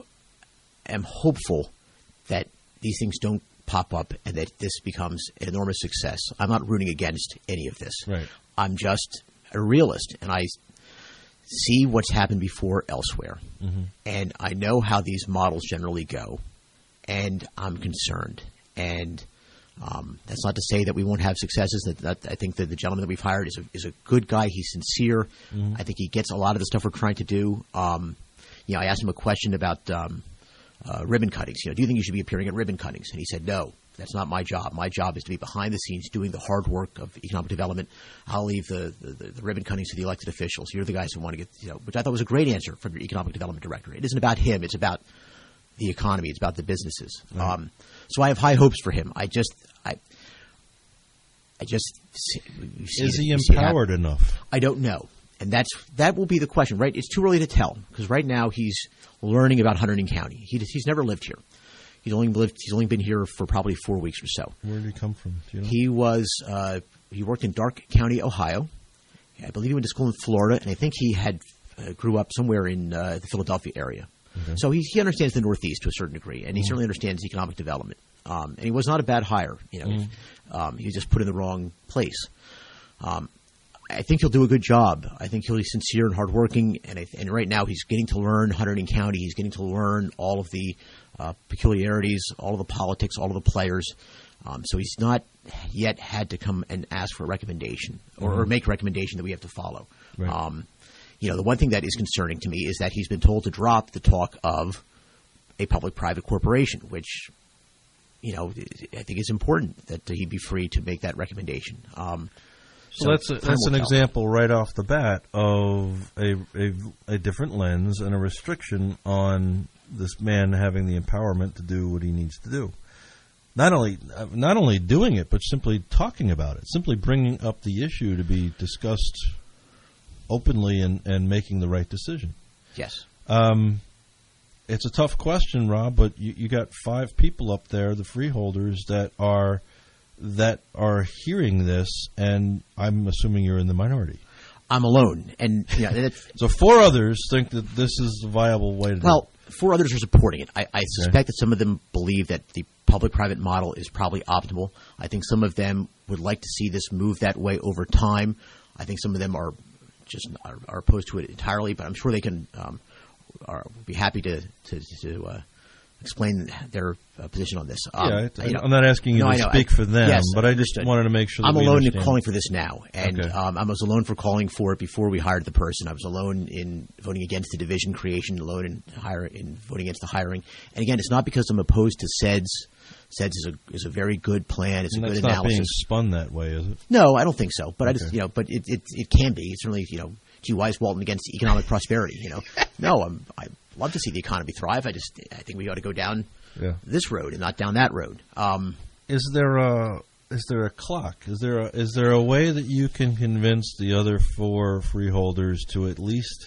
am hopeful that these things don't pop up and that this becomes an enormous success. I'm not rooting against any of this. Right. I'm just a realist, and I see what's happened before elsewhere, Mm-hmm. and I know how these models generally go, and I'm concerned. And um, that's not to say that we won't have successes. That, that I think that the gentleman that we've hired is a, is a good guy. He's sincere. Mm-hmm. I think he gets a lot of the stuff we're trying to do. Um, you know, I asked him a question about um, uh, ribbon cuttings. You know, do you think you should be appearing at ribbon cuttings? And he said, no. That's not my job. My job is to be behind the scenes doing the hard work of economic development. I'll leave the, the, the ribbon cuttings to the elected officials. You're the guys who want to get, you know, which I thought was a great answer from your economic development director. It isn't about him. It's about the economy. It's about the businesses. Right. Um, so I have high hopes for him. I just, I, I just see, see Is it- he we see it empowered happen. enough? I don't know. and that's that will be the question, right? It's too early to tell because right now he's learning about Hunterdon County. He, he's never lived here. He's only lived. He's only been here for probably four weeks or so. Where did he come from? Do you know? He was. Uh, he worked in Darke County, Ohio. I believe he went to school in Florida, and I think he had uh, grew up somewhere in uh, the Philadelphia area. Okay. So he, he understands the Northeast to a certain degree, and he mm. certainly understands economic development. Um, and he was not a bad hire. You know, mm. um, he was just put in the wrong place. Um, I think he'll do a good job. I think he'll be sincere and hardworking, and I, and right now he's getting to learn Hunterdon County. He's getting to learn all of the uh, peculiarities, all of the politics, all of the players. Um, so he's not yet had to come and ask for a recommendation or, mm-hmm. or make a recommendation that we have to follow. Right. Um, you know, the one thing that is concerning to me is that he's been told to drop the talk of a public-private corporation, which, you know, I think is important that he be free to make that recommendation. Um, so, so that's a, that's an tell. example right off the bat of a, a a different lens and a restriction on this man having the empowerment to do what he needs to do. Not only not only doing it, but simply talking about it, simply bringing up the issue to be discussed openly and, and making the right decision. Yes. Um, it's a tough question, Rob, but you, you got five people up there, the freeholders, that are that are hearing this, and I'm assuming you're in the minority. I'm alone, and you know, so four others think that this is a viable way to do it. Well, four others are supporting it. I, I suspect okay. that some of them believe that the public-private model is probably optimal. I think some of them would like to see this move that way over time. I think some of them are just are, are opposed to it entirely, but I'm sure they can um, are be happy to to, to uh, explain their uh, position on this. Um, yeah, I, you know, I'm not asking you no, to speak for them, yes, but I just understood. wanted to make sure that I'm we alone understand. in calling for this now, and okay. um, I was alone for calling for it before we hired the person. I was alone in voting against the division creation, alone in, hire, in voting against the hiring. And again, it's not because I'm opposed to S E D S. S E D S is a is a very good plan. It's and a good that's analysis. Not being spun that way, is it? No, I don't think so. But okay. I just you know, but it, it it can be. It's certainly you know, gee, why is Walton against economic prosperity? You know, no, I'm I love to see the economy thrive. I just I think we ought to go down yeah. this road and not down that road. Um, is there a is there a clock? Is there a, is there a way that you can convince the other four freeholders to at least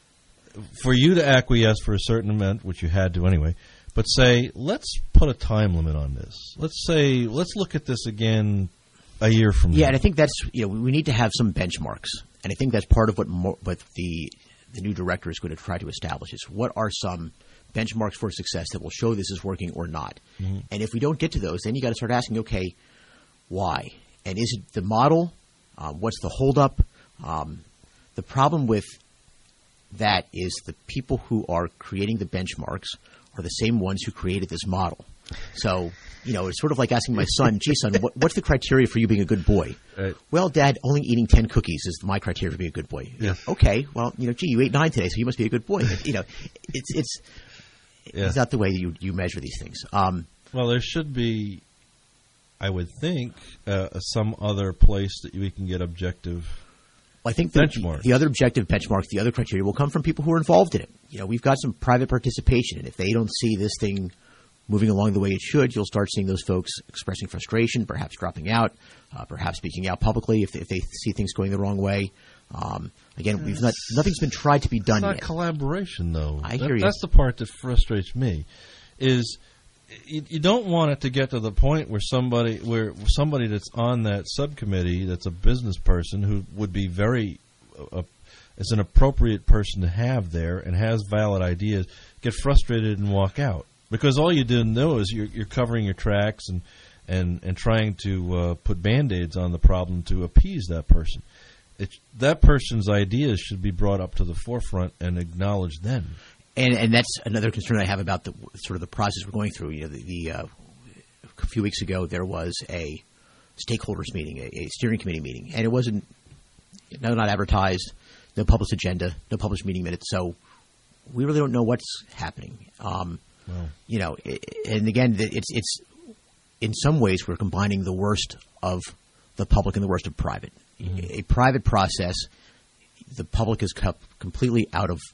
for you to acquiesce for a certain amount, which you had to anyway? But say, let's put a time limit on this. Let's say, let's look at this again a year from now. Yeah, and I think that's, you know, we need to have some benchmarks. And I think that's part of what, mo- what the the new director is going to try to establish is what are some benchmarks for success that will show this is working or not. Mm-hmm. And if we don't get to those, then you got to start asking, okay, why? And is it the model? Um, what's the holdup? Um, the problem with that is the people who are creating the benchmarks are the same ones who created this model. So, you know, it's sort of like asking my son, gee, son, what, what's the criteria for you being a good boy? Right. Well, Dad, only eating ten cookies is my criteria for being a good boy. Yeah. Okay, well, you know, gee, you ate nine today, so you must be a good boy. But, you know, it's it's yeah. it's not the way you, you measure these things. Um, well, there should be, I would think, uh, some other place that we can get objective I think the, the other objective benchmarks, the other criteria will come from people who are involved in it. You know, we've got some private participation, and if they don't see this thing moving along the way it should, you'll start seeing those folks expressing frustration, perhaps dropping out, uh, perhaps speaking out publicly if they, if they see things going the wrong way. Um, again, we've not nothing's been tried to be done it's not yet. Collaboration, though. I that, hear you. That's the part that frustrates me. Is you, you don't want it to get to the point where somebody where somebody that's on that subcommittee that's a business person who would be very uh, is an appropriate person to have there and has valid ideas get frustrated and walk out because all you didn't know is you're, you're covering your tracks and and and trying to uh, put band-aids on the problem to appease that person. It, that person's ideas should be brought up to the forefront and acknowledged then. And, and that's another concern I have about the sort of the process we're going through. You know, the, the uh, a few weeks ago there was a stakeholders meeting, a, a steering committee meeting, and it wasn't no not advertised, no published agenda, no published meeting minutes. So we really don't know what's happening. Um, wow. You know, and again, it's it's in some ways we're combining the worst of the public and the worst of private. Mm-hmm. A private process, the public is kept completely out of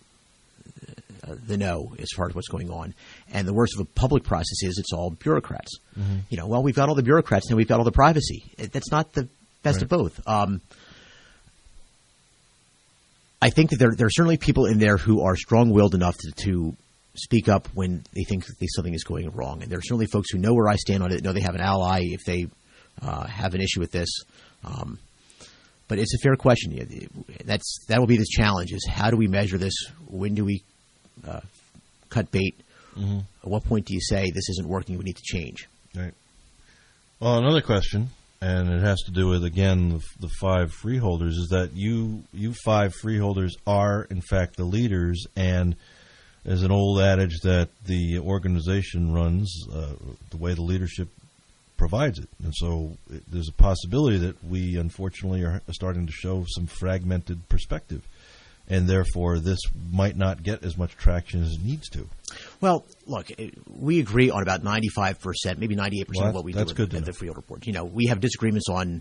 the know as far as what's going on. And the worst of the public process is it's all bureaucrats. Mm-hmm. You know, well, we've got all the bureaucrats and we've got all the privacy. That's not the best right. of both. Um, I think that there, there are certainly people in there who are strong-willed enough to, to speak up when they think that something is going wrong. And there are certainly folks who know where I stand on it, know they have an ally if they uh, have an issue with this. Um, but it's a fair question. That's that will be the challenge: is how do we measure this? When do we uh, cut bait? Mm-hmm. At what point do you say this isn't working? We need to change. Right. Well, another question, and it has to do with again the, the five freeholders, is that you you five freeholders are in fact the leaders, and there's an old adage that the organization runs uh, the way the leadership provides it. And so it, there's a possibility that we, unfortunately, are starting to show some fragmented perspective. And therefore, this might not get as much traction as it needs to. Well, look, we agree on about ninety-five percent, maybe ninety-eight percent well, of what we that's do good at the Freehold Report. You know, we have disagreements on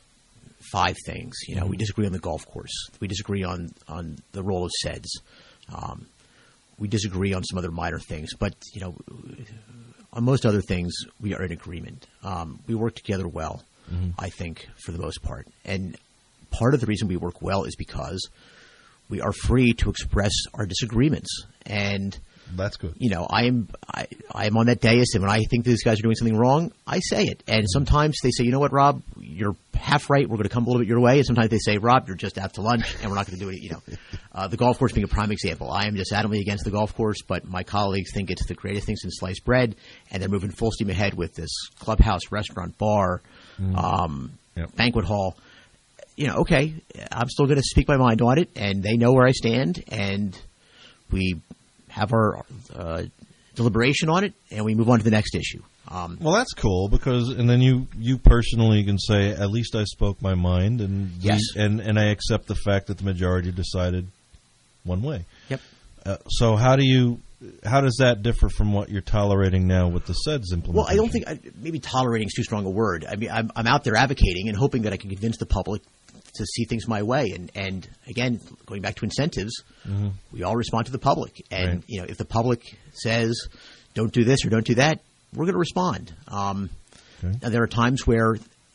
five things. You know, mm-hmm. we disagree on the golf course. We disagree on, on the role of S E Ds. Um, we disagree on some other minor things. But, you know, on most other things, we are in agreement. Um, we work together well, mm-hmm. I think, for the most part. And part of the reason we work well is because we are free to express our disagreements. And that's good. You know, I am I, I am on that dais, and when I think these guys are doing something wrong, I say it. And mm-hmm. sometimes they say, you know what, Rob, you're half right. We're going to come a little bit your way. And sometimes they say, Rob, you're just out to lunch, and we're not going to do it. You know, uh, the golf course being a prime example. I am just adamantly against the golf course, but my colleagues think it's the greatest thing since sliced bread, and they're moving full steam ahead with this clubhouse, restaurant, bar, mm-hmm. um, yep. banquet hall. You know, okay, I'm still going to speak my mind on it, and they know where I stand, and we have our uh, deliberation on it, and we move on to the next issue. Um, well, that's cool because, and then you, you personally can say, at least I spoke my mind, and yes, the, and and I accept the fact that the majority decided one way. Yep. Uh, so how do you? How does that differ from what you're tolerating now with the S E Ds implementation? Well, I don't think I, maybe tolerating is too strong a word. I mean, I'm, I'm out there advocating and hoping that I can convince the public to see things my way. And, and again, going back to incentives, mm-hmm. we all respond to the public. And right. you know, if the public says, don't do this or don't do that, we're going to respond. Um, okay. Now, there are times where,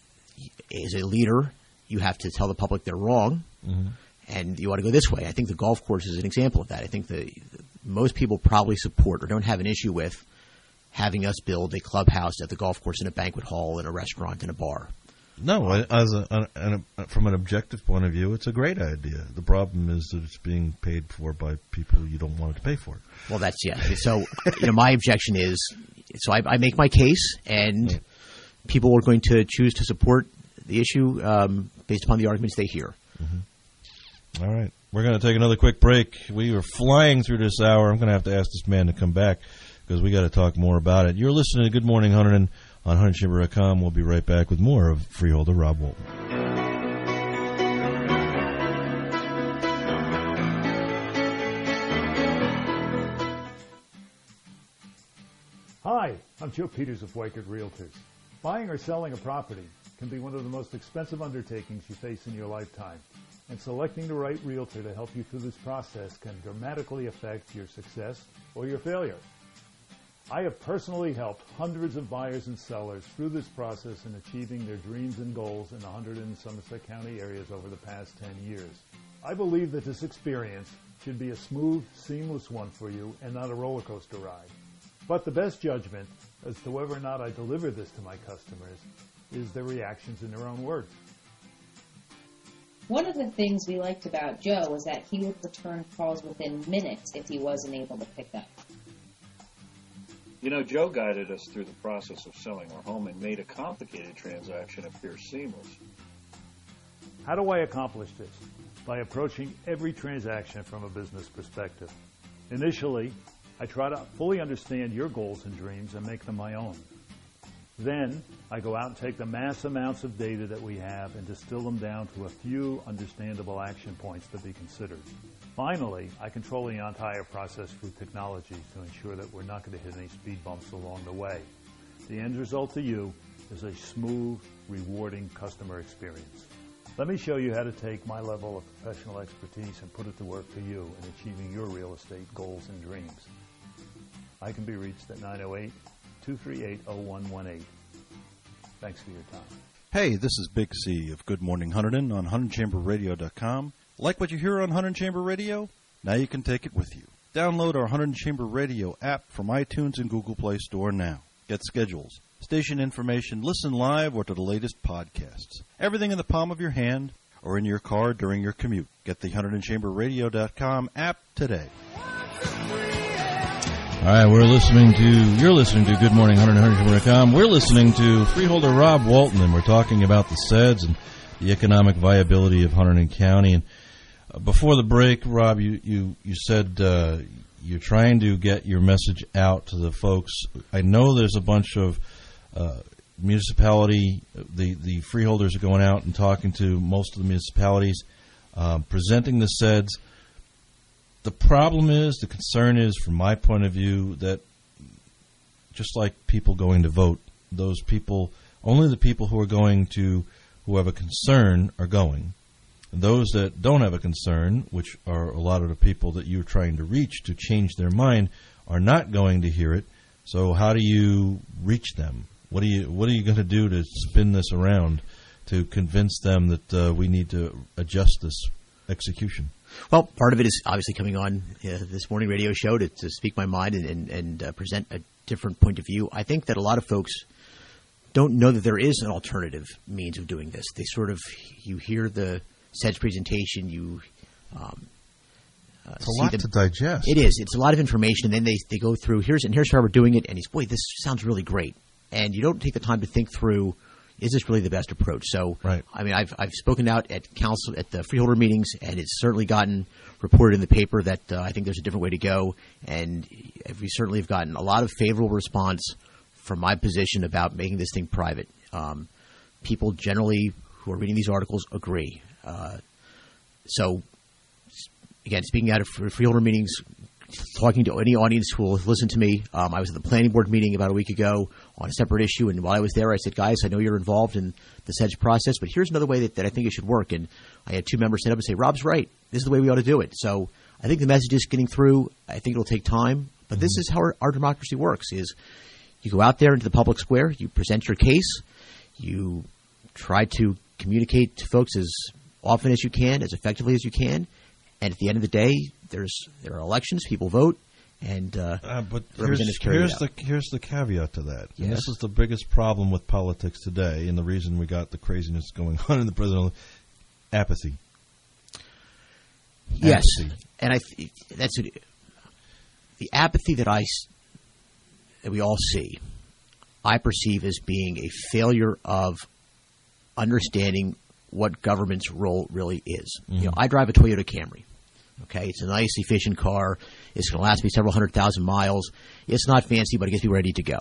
as a leader, you have to tell the public they're wrong, mm-hmm. and you ought to go this way. I think the golf course is an example of that. I think the, the most people probably support or don't have an issue with having us build a clubhouse at the golf course and a banquet hall and a restaurant and a bar. No, as a, an, a, from an objective point of view, it's a great idea. The problem is that it's being paid for by people you don't want it to pay for. Well, that's yeah. So, you know, my objection is, so I, I make my case, and yeah. people are going to choose to support the issue um, based upon the arguments they hear. Mm-hmm. All right, we're going to take another quick break. We are flying through this hour. I'm going to have to ask this man to come back because we got to talk more about it. You're listening to Good Morning Hunterdon on Hunterdon Chamber dot com. We'll be right back with more of Freeholder Rob Walton. Hi, I'm Joe Peters of Weichert Realtors. Buying or selling a property can be one of the most expensive undertakings you face in your lifetime, and selecting the right realtor to help you through this process can dramatically affect your success or your failure. I have personally helped hundreds of buyers and sellers through this process in achieving their dreams and goals in the Hunterdon and Somerset County areas over the past ten years. I believe that this experience should be a smooth, seamless one for you and not a roller coaster ride. But the best judgment as to whether or not I deliver this to my customers is their reactions in their own words. One of the things we liked about Joe was that he would return calls within minutes if he wasn't able to pick up. You know, Joe guided us through the process of selling our home and made a complicated transaction appear seamless. How do I accomplish this? By approaching every transaction from a business perspective. Initially, I try to fully understand your goals and dreams and make them my own. Then, I go out and take the mass amounts of data that we have and distill them down to a few understandable action points to be considered. Finally, I control the entire process through technology to ensure that we're not going to hit any speed bumps along the way. The end result to you is a smooth, rewarding customer experience. Let me show you how to take my level of professional expertise and put it to work for you in achieving your real estate goals and dreams. I can be reached at nine oh eight, two three eight, oh one one eight. Thanks for your time. Hey, this is Big C of Good Morning Hunterdon on Hunterdon Chamber Radio dot com. Like what you hear on Hunt Chamber Radio? Now you can take it with you. Download our Hunt Chamber Radio app from iTunes and Google Play Store now. Get schedules, station information, listen live, or to the latest podcasts. Everything in the palm of your hand or in your car during your commute. Get the hunt chamber radio dot com app today. All right, we're listening to, you're listening to Good Morning Hunt Chamber dot com. We're listening to freeholder Rob Walton, and we're talking about the S E Ds and the economic viability of Hunterdon County. And uh, before the break, Rob, you, you, you said uh, you're trying to get your message out to the folks. I know there's a bunch of uh, municipality, the, the freeholders are going out and talking to most of the municipalities, uh, presenting the S E Ds. The problem is, the concern is, from my point of view, that just like people going to vote, those people, only the people who are going to, who have a concern are going. And those that don't have a concern, which are a lot of the people that you're trying to reach to change their mind, are not going to hear it. So how do you reach them? What are you, what are you going to do to spin this around to convince them that uh, we need to adjust this execution? Well, part of it is obviously coming on uh, this morning radio show to, to speak my mind and, and, and uh, present a different point of view. I think that a lot of folks don't know that there is an alternative means of doing this. They sort of, you hear the S E D's presentation, you um, uh, it's a lot them. to digest. It is. It's a lot of information, and then they, they go through, here's and here's how we're doing it, and he's, boy, this sounds really great. And you don't take the time to think through, is this really the best approach? So, right. I mean, I've I've spoken out at council at the freeholder meetings, and it's certainly gotten reported in the paper that uh, I think there's a different way to go, and we certainly have gotten a lot of favorable response from my position about making this thing private. Um, people generally who are reading these articles agree. Uh, so, again, speaking out of freeholder meetings, talking to any audience who will listen to me. Um, I was at the planning board meeting about a week ago on a separate issue, and while I was there, I said, guys, I know you're involved in the S E D process, but here's another way that, that I think it should work. And I had two members stand up and say, Rob's right. This is the way we ought to do it. So I think the message is getting through. I think it'll take time, but mm-hmm. this is how our, our democracy works, is you go out there into the public square, you present your case, you try to communicate to folks as often as you can, as effectively as you can, and at the end of the day, there's there are elections, people vote, and uh, uh, but representatives here's, carry here's it out. the here's the caveat to that. Yes. And this is the biggest problem with politics today, and the reason we got the craziness going on in the presidential apathy. Yes, apathy. and I th- that's a, the apathy that I that we all see. I perceive as being a failure of understanding what government's role really is. Mm-hmm. You know, I drive a Toyota Camry. Okay, it's a nice, efficient car. It's going to last me several hundred thousand miles. It's not fancy, but it gets me ready to go.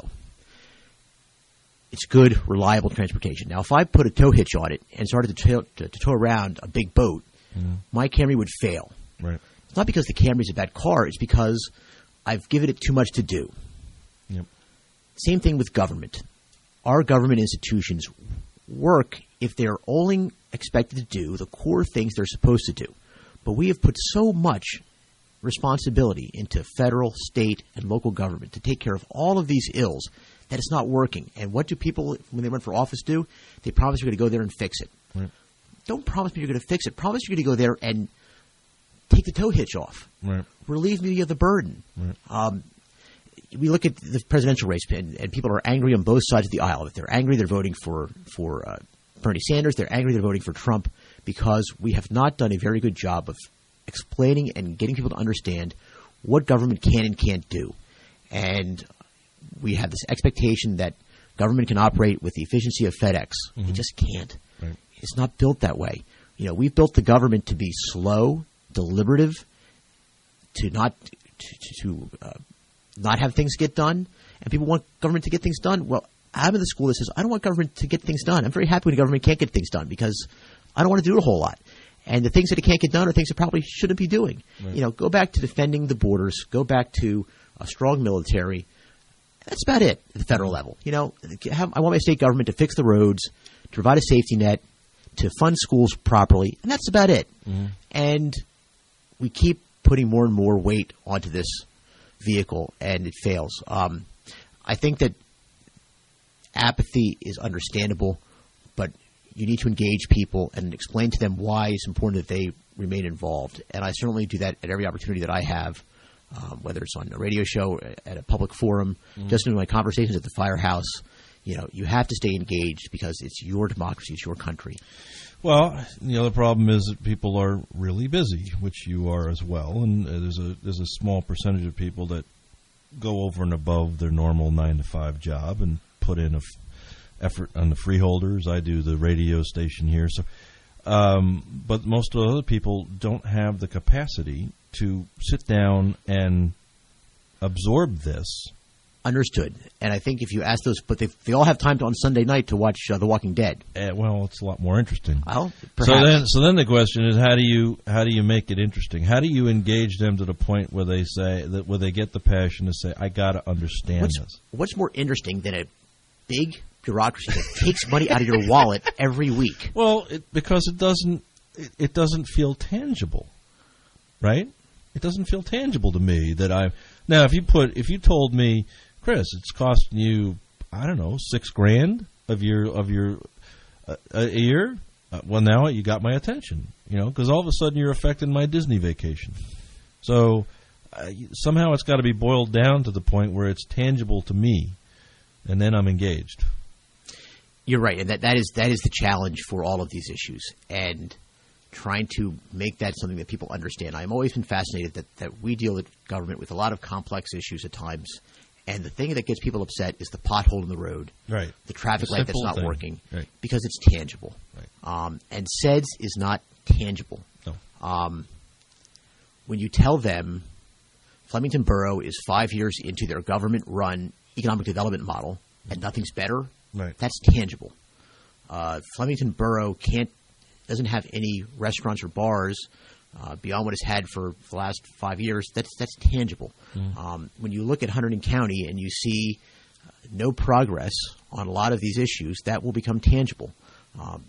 It's good, reliable transportation. Now, if I put a tow hitch on it and started to tow, to, to tow around a big boat, mm-hmm. my Camry would fail. Right. It's not because the Camry's a bad car. It's because I've given it too much to do. Yep. Same thing with government. Our government institutions work if they're only expected to do the core things they're supposed to do. But we have put so much responsibility into federal, state, and local government to take care of all of these ills that it's not working. And what do people, when they run for office, do? They promise you're going to go there and fix it. Right. Don't promise me you're going to fix it. Promise you're going to go there and take the tow hitch off. Right. Relieve me of the burden. Right. Um, we look at the presidential race, and, and people are angry on both sides of the aisle. If they're angry, they're voting for, for uh, Bernie Sanders. They're angry, they're voting for Trump, because we have not done a very good job of explaining and getting people to understand what government can and can't do. And we have this expectation that government can operate with the efficiency of FedEx. Mm-hmm. It just can't. Right. It's not built that way. You know, we've built the government to be slow, deliberative, to not to, to uh, not have things get done. And people want government to get things done. Well, I'm in the school that says I don't want government to get things done. I'm very happy when the government can't get things done because I don't want to do a whole lot. And the things that it can't get done are things it probably shouldn't be doing. Right. You know, go back to defending the borders. Go back to a strong military. That's about it at the federal level. You know, have, I want my state government to fix the roads, to provide a safety net, to fund schools properly, and that's about it. Mm-hmm. And we keep putting more and more weight onto this vehicle, and it fails. Um, I think that apathy is understandable, but you need to engage people and explain to them why it's important that they remain involved. And I certainly do that at every opportunity that I have, um, whether it's on a radio show, at a public forum, mm-hmm. just in my conversations at the firehouse. You know, you have to stay engaged because it's your democracy, it's your country. Well, the other problem is that people are really busy, which you are as well, and uh, there's a there's a small percentage of people that go over and above their normal nine to five job and put in a f- effort on the freeholders. I do the radio station here, so um, but most of the other people don't have the capacity to sit down and absorb this. Understood. And I think if you ask those, but they they all have time to, on Sunday night to watch uh, The Walking Dead. Uh, well, it's a lot more interesting. Well, so then, so then the question is, how do you how do you make it interesting? How do you engage them to the point where they say that where they get the passion to say, I got to understand what's, this? What's more interesting than a big bureaucracy that takes money out of your wallet every week? Well, it, because it doesn't it, it doesn't feel tangible, right? It doesn't feel tangible to me that I now if you put if you told me, Chris, it's costing you, I don't know, six grand of your of your uh, a year. Uh, well, now you got my attention, you know, because all of a sudden you're affecting my Disney vacation. So uh, somehow it's got to be boiled down to the point where it's tangible to me, and then I'm engaged. You're right, and that, that is that is the challenge for all of these issues, and trying to make that something that people understand. I've always been fascinated that, that we deal with government with a lot of complex issues at times. And the thing that gets people upset is the pothole in the road, right? The traffic the light that's not thing. working, right. Because it's tangible. Right. Um, and S E D S is not tangible. No. Um, when you tell them Flemington Borough is five years into their government-run economic development model and nothing's better, right. That's tangible. Uh, Flemington Borough can't doesn't have any restaurants or bars Uh, beyond what it's had for the last five years, that's that's tangible. Mm. Um, when you look at Hunterdon County and you see uh, no progress on a lot of these issues, that will become tangible. Um,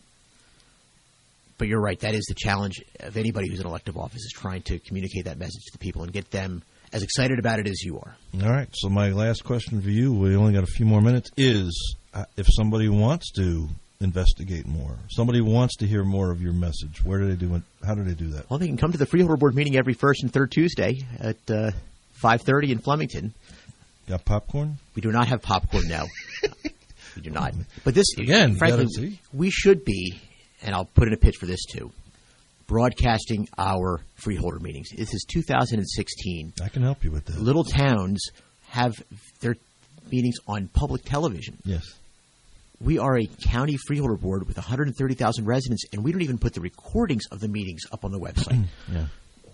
but you're right, that is the challenge of anybody who's in elective office, is trying to communicate that message to the people and get them as excited about it as you are. All right, so my last question for you, we only got a few more minutes, is uh, if somebody wants to investigate more, somebody wants to hear more of your message, where do they do it? How do they do that? Well, they can come to the Freeholder Board meeting every first and third Tuesday at uh, five thirty in Flemington. Got popcorn? We do not have popcorn now. We do not. But this, again, frankly, see. we should be, and I'll put in a pitch for this too, broadcasting our Freeholder meetings. This is two thousand sixteen. I can help you with that. Little towns have their meetings on public television. Yes. We are a county freeholder board with one hundred thirty thousand residents, and we don't even put the recordings of the meetings up on the website. Yeah.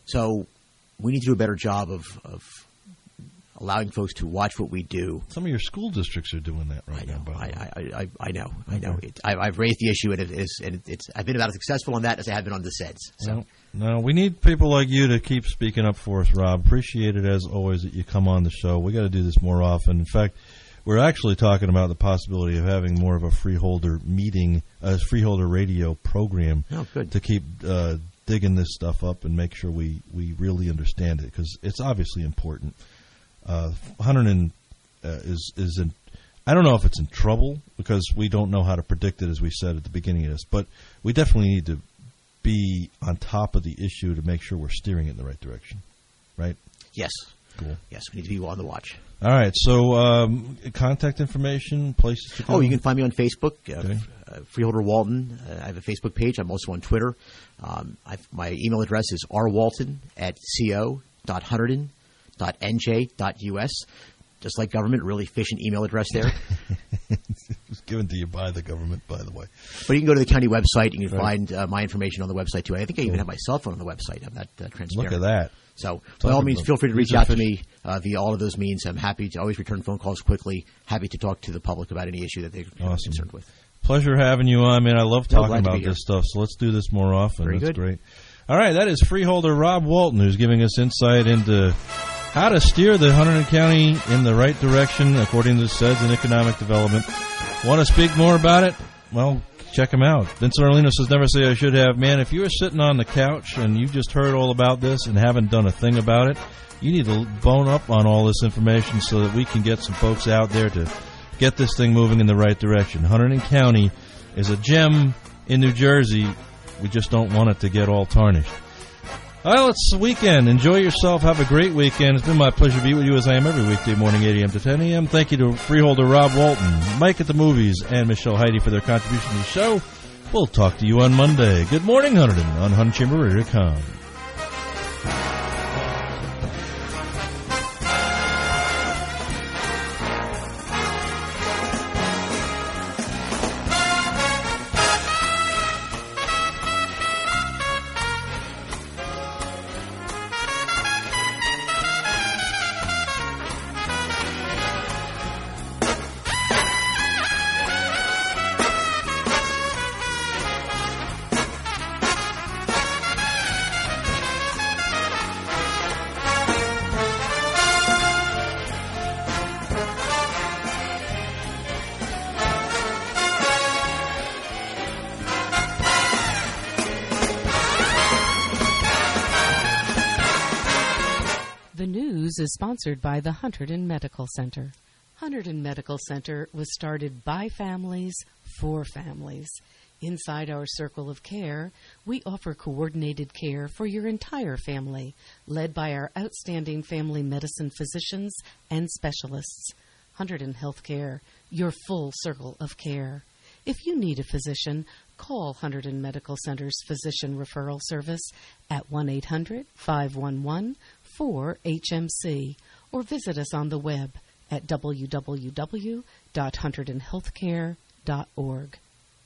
So we need to do a better job of, of allowing folks to watch what we do. Some of your school districts are doing that right I know, now. By I, I, I, I know. I know. Okay. It, I, I've raised the issue, and, it is, and it's. I've been about as successful on that as I have been on the S E D S. So. Well, no, we need people like you to keep speaking up for us, Rob. Appreciate it, as always, that you come on the show. We got to do this more often. In fact, we're actually talking about the possibility of having more of a freeholder meeting, a freeholder radio program oh, good. to keep uh, digging this stuff up and make sure we, we really understand it, because it's obviously important. Uh, Hunterdon uh, is is in. I don't know if it's in trouble because we don't know how to predict it, as we said at the beginning of this, but we definitely need to be on top of the issue to make sure we're steering it in the right direction, right? Yes. Cool. Yes, we need to be on the watch. All right, so um, contact information, places to go. Oh, you can find me on Facebook, uh, Okay. uh, Freeholder Walton. Uh, I have a Facebook page. I'm also on Twitter. Um, I've, my email address is r walton at co dot hunterdon dot n j dot u s. Just like government, really efficient email address there. It was given to you by the government, by the way. But you can go to the county website. You can Right. find uh, my information on the website, too. I think I even have my cell phone on the website. I'm not uh, transparent. Look at that. So, Talk by all means, about- feel free to reach these are out to fish- me uh, via all of those means. I'm happy to always return phone calls quickly. Happy to talk to the public about any issue that they're Awesome. concerned with. Pleasure having you on, man. I love No, talking glad to be about here. this stuff, so let's do this more often. Very That's good. great. All right, that is freeholder Rob Walton, who's giving us insight into how to steer the Hunterdon County in the right direction according to the S E D S and economic development. Want to speak more about it? Well, check him out. Vincent Arlino says, never say I should have. Man, if you were sitting on the couch and you just heard all about this and haven't done a thing about it, you need to bone up on all this information so that we can get some folks out there to get this thing moving in the right direction. Hunterdon County is a gem in New Jersey, we just don't want it to get all tarnished. Well, it's the weekend. Enjoy yourself. Have a great weekend. It's been my pleasure to be with you as I am every weekday morning, eight a.m. to ten a.m. Thank you to freeholder Rob Walton, Mike at the Movies, and Michelle Heidi for their contribution to the show. We'll talk to you on Monday. Good morning, Hunterdon, on Hunt Chamber Radio dot com. Is sponsored by the Hunterdon Medical Center. Hunterdon Medical Center was started by families for families. Inside our circle of care, we offer coordinated care for your entire family, led by our outstanding family medicine physicians and specialists. Hunterdon Healthcare, your full circle of care. If you need a physician, call Hunterdon Medical Center's Physician Referral Service at one eight hundred, five one one, four H M C or visit us on the web at w w w dot hunterdon healthcare dot org.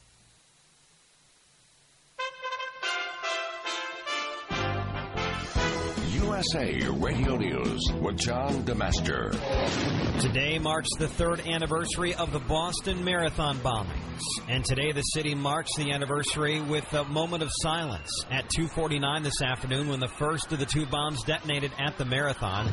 U S A Radio News with John DeMaster. Today marks the third anniversary of the Boston Marathon bombings. And today the city marks the anniversary with a moment of silence at two forty-nine this afternoon when the first of the two bombs detonated at the marathon.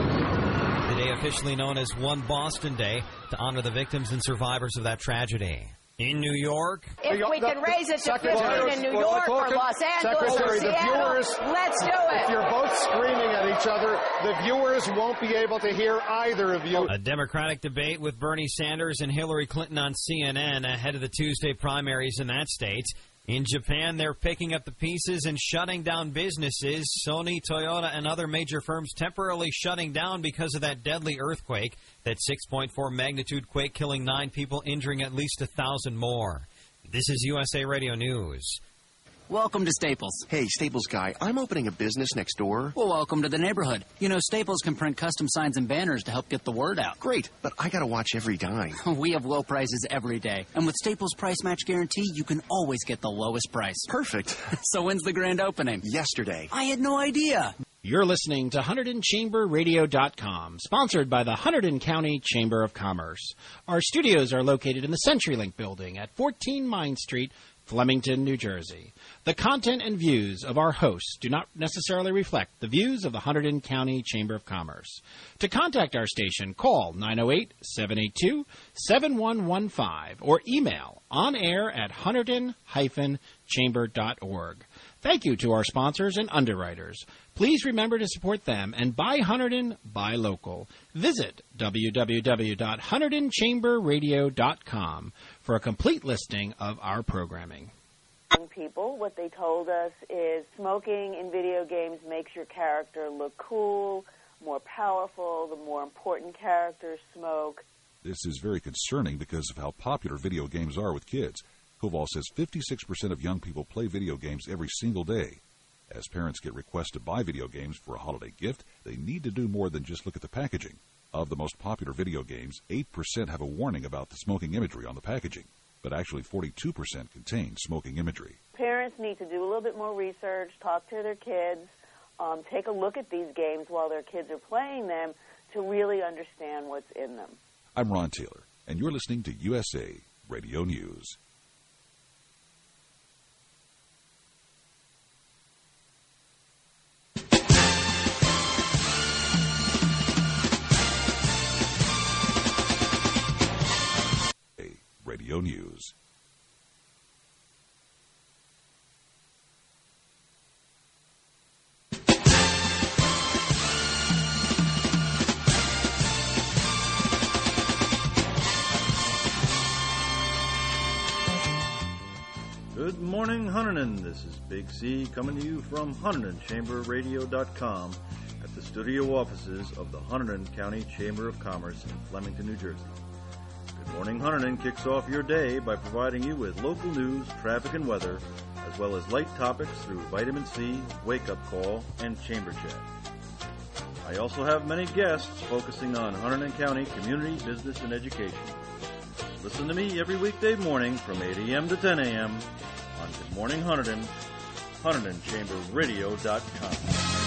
The day officially known as One Boston Day to honor the victims and survivors of that tragedy. In New York, if we can raise it to fifteen in New York or Los Angeles or Seattle, let's do it. If you're both screaming at each other, the viewers won't be able to hear either of you. A Democratic debate with Bernie Sanders and Hillary Clinton on C N N ahead of the Tuesday primaries in that state. In Japan, they're picking up the pieces and shutting down businesses. Sony, Toyota, and other major firms temporarily shutting down because of that deadly earthquake. That six point four magnitude quake killing nine people, injuring at least a thousand more. This is U S A Radio News. Welcome to Staples. Hey, Staples guy, I'm opening a business next door. Well, welcome to the neighborhood. You know, Staples can print custom signs and banners to help get the word out. Great, but I gotta watch every dime. We have low prices every day. And with Staples Price Match Guarantee, you can always get the lowest price. Perfect. So when's the grand opening? Yesterday. I had no idea. You're listening to Hunterdon Chamber Radio dot com, sponsored by the Hunterdon County Chamber of Commerce. Our studios are located in the CenturyLink building at fourteen Mine Street, Flemington, New Jersey. The content and views of our hosts do not necessarily reflect the views of the Hunterdon County Chamber of Commerce. To contact our station, call nine oh eight, seven eight two, seven one one five or email onair at hunterdon dash chamber dot org. Thank you to our sponsors and underwriters. Please remember to support them and buy Hunterdon, buy local. Visit w w w dot hunterdon chamber radio dot com for a complete listing of our programming. People, what they told us is smoking in video games makes your character look cool, more powerful, the more important characters smoke. This is very concerning because of how popular video games are with kids. Koval says fifty-six percent of young people play video games every single day. As parents get requests to buy video games for a holiday gift, they need to do more than just look at the packaging. Of the most popular video games, eight percent have a warning about the smoking imagery on the packaging, but actually forty-two percent contain smoking imagery. Parents need to do a little bit more research, talk to their kids, um, take a look at these games while their kids are playing them to really understand what's in them. I'm Ron Taylor, and you're listening to U S A Radio News. Radio News. Hunterdon. This is Big C coming to you from Hunterdon Chamber Radio dot com at the studio offices of the Hunterdon County Chamber of Commerce in Flemington, New Jersey. Good Morning Hunterdon kicks off your day by providing you with local news, traffic, and weather, as well as light topics through Vitamin C, Wake Up Call, and Chamber Chat. I also have many guests focusing on Hunterdon County community, business, and education. Listen to me every weekday morning from eight a.m. to ten a.m. on Good Morning Hunterdon, Hunterdon Chamber Radio dot com.